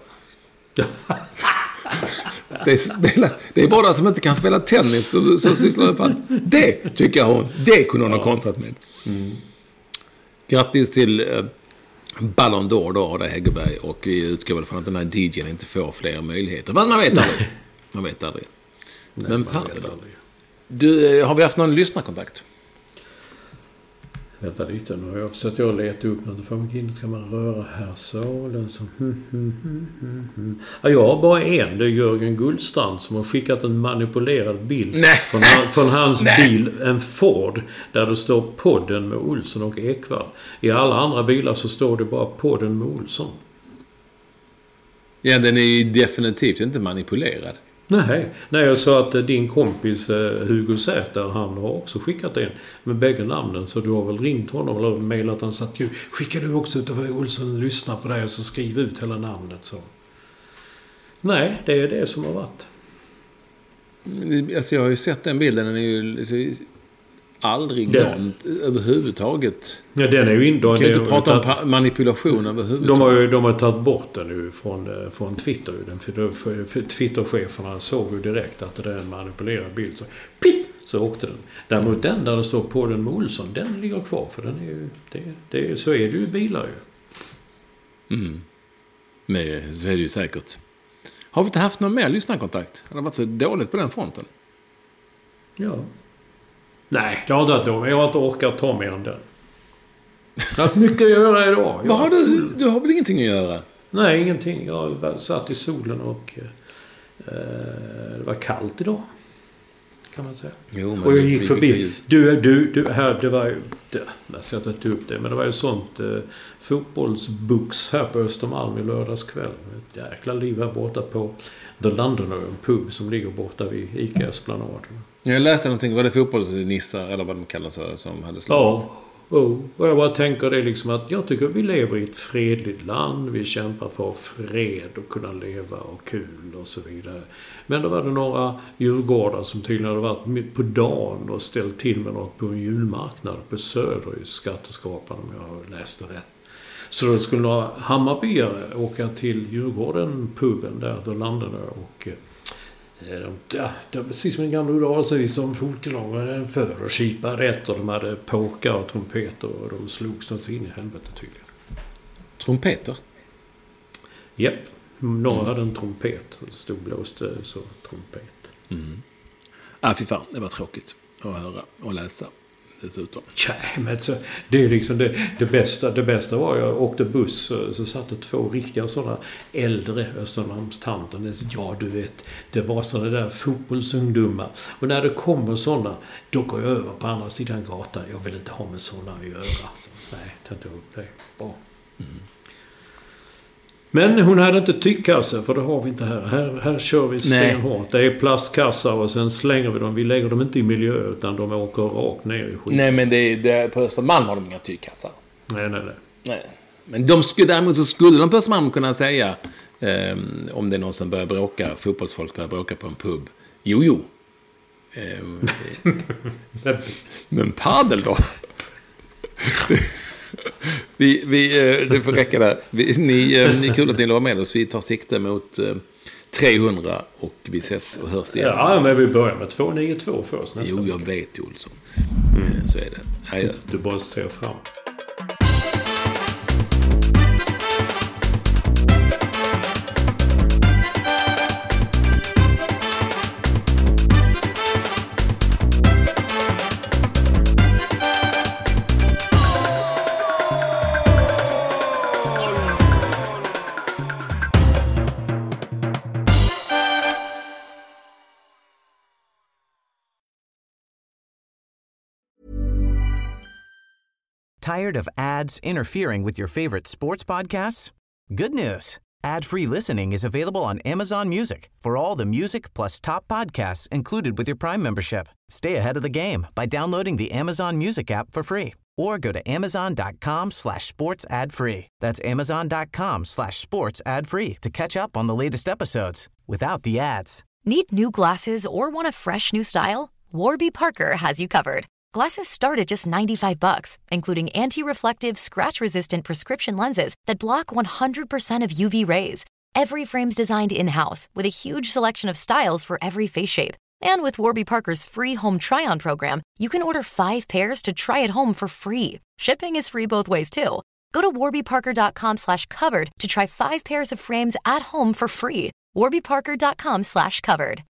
det, är, det är bara som inte kan spela tennis så, så sysslar med paddel. Det tycker hon. Det kunde hon ja. ha kontrat med. Mm. Grattis till eh, Ballon d'Or då, Ada Hägerberg. Och vi utgår väl från att den här D J:n inte får fler möjligheter. Men man vet aldrig. Man vet aldrig. Nej, men paddel då? Du, har vi haft någon lyssnarkontakt? Vänta lite, nu har jag försökt att leta upp något. För mycket ska man röra här så. Liksom. Hmm, hmm, hmm, hmm, hmm. Ja, jag har bara en. Det är Jörgen Gullstrand som har skickat en manipulerad bild Nej. Från, från hans Nej. bil, en Ford, där det står podden med Olsson och Ekvall. I alla andra bilar så står det bara podden med Olsson. Ja, den är ju definitivt inte manipulerad. Nej, nej, jag sa att din kompis Hugo Säter, han har också skickat en med bägge namnen, så du har väl ringt honom eller mejlat han sagt, skickar du också ut och Olsson lyssnar på dig och så skriv ut hela namnet så. Nej, det är det som har varit. Alltså jag har ju sett den bilden, den är ju alltså, aldrig glömt överhuvudtaget. Ja, den är ju inte... Kan ju inte prata utan, om manipulation överhuvudtaget. De har ju de har tagit bort den nu från, från Twitter. Den Twitter-cheferna såg ju direkt att det är en manipulerad bild. Så pitt! Så åkte den. Däremot mm. den där det står på den med Olsson, den ligger kvar. För den är ju... Det, det är, så är det ju bilar ju. Mm. Men så är det ju säkert. Har vi inte haft någon mer lyssnarkontakt? Det har varit så dåligt på den fronten. Ja. Nej, det har inte varit då. Men jag har inte orkat ta mer än den. Jag har haft mycket att göra idag. Vad har du? Du har väl ingenting att göra? Nej, ingenting. Jag satt i solen och eh, det var kallt idag. Kan man säga. Jo, men och jag gick förbi. Du, du, du, här, det var ju... Det, jag ska inte ta upp det. Men det var ju sånt eh, fotbollsbooks här på Östermalm i lördagskväll. Ett jäkla liv här borta på The Londoner, en pub som ligger borta vid Ica Esplanad. Jag läste någonting, var det fotbollsnissar eller vad de kallar sig som hade slagits? Ja, oh. Och jag bara tänker det liksom att jag tycker att vi lever i ett fredligt land. Vi kämpar för fred och kunna leva och kul och så vidare. Men då var det några djurgårdar som tydligen hade varit mitt på dagen och ställt till med något på en julmarknad på Söder i Skatteskapan, om jag läste rätt. Så då skulle några Hammarbyare åka till Djurgården, puben där, då landade där och... De, ja, det var precis som en gamla udalsvis som fotlångar för och kipa rätt och de hade påkar och trumpeter och de slogs något in i helvete tydligen. Trumpeter? Japp. Några mm. hade en trumpet. Stod blåste så trumpet. Mm. Ah, fy fan, det var tråkigt att höra och läsa dessutom. Tja, men så, det är liksom det, det bästa. Det bästa var jag åkte buss så, så satt det två riktiga sådana äldre Östermalmstanter. Ja, du vet, det var sådana där fotbollsungdomar. Och när det kommer sådana, då går jag över på andra sidan gatan. Jag vill inte ha med sådana att göra. Så, nej, ta inte upp det. Bra. Mm. Men hon hade inte tyckkasse, för det har vi inte här. Här, här kör vi stenhårt. Det är plastkassar och sen slänger vi dem. Vi lägger dem inte i miljö utan de åker rakt ner i skiten. Nej, men det är, det, på Östermalm har de inga tyckkassar. Nej, nej, nej. nej. Men de skulle, däremot så skulle de på Östermalm kunna säga eh, om det är någon som börjar bråka, fotbollsfolk börjar bråka på en pub. Jo, jo. Eh, men paddel då? Vi, vi, det får räcka där. Vi, ni, ni är kul att ni var med oss. Vi tar sikte mot trehundra och vi ses och hörs igen. Ja, men vi börjar med två nio två först. Jo, jag vet, Olsson. Mm. Så är det. Hej. Du bara ser fram. Tired of ads interfering with your favorite sports podcasts? Good news. Ad-free listening is available on Amazon Music for all the music plus top podcasts included with your Prime membership. Stay ahead of the game by downloading the Amazon Music app for free or go to amazon.com slash sports ad free. That's amazon.com slash sports ad free to catch up on the latest episodes without the ads. Need new glasses or want a fresh new style? Warby Parker has you covered. Glasses start at just ninety-five bucks, including anti-reflective, scratch-resistant prescription lenses that block one hundred percent of U V rays. Every frame's designed in-house with a huge selection of styles for every face shape. And with Warby Parker's free home try-on program, you can order five pairs to try at home for free. Shipping is free both ways, too. Go to warbyparker.com slash covered to try five pairs of frames at home for free. warbyparker.com slash covered.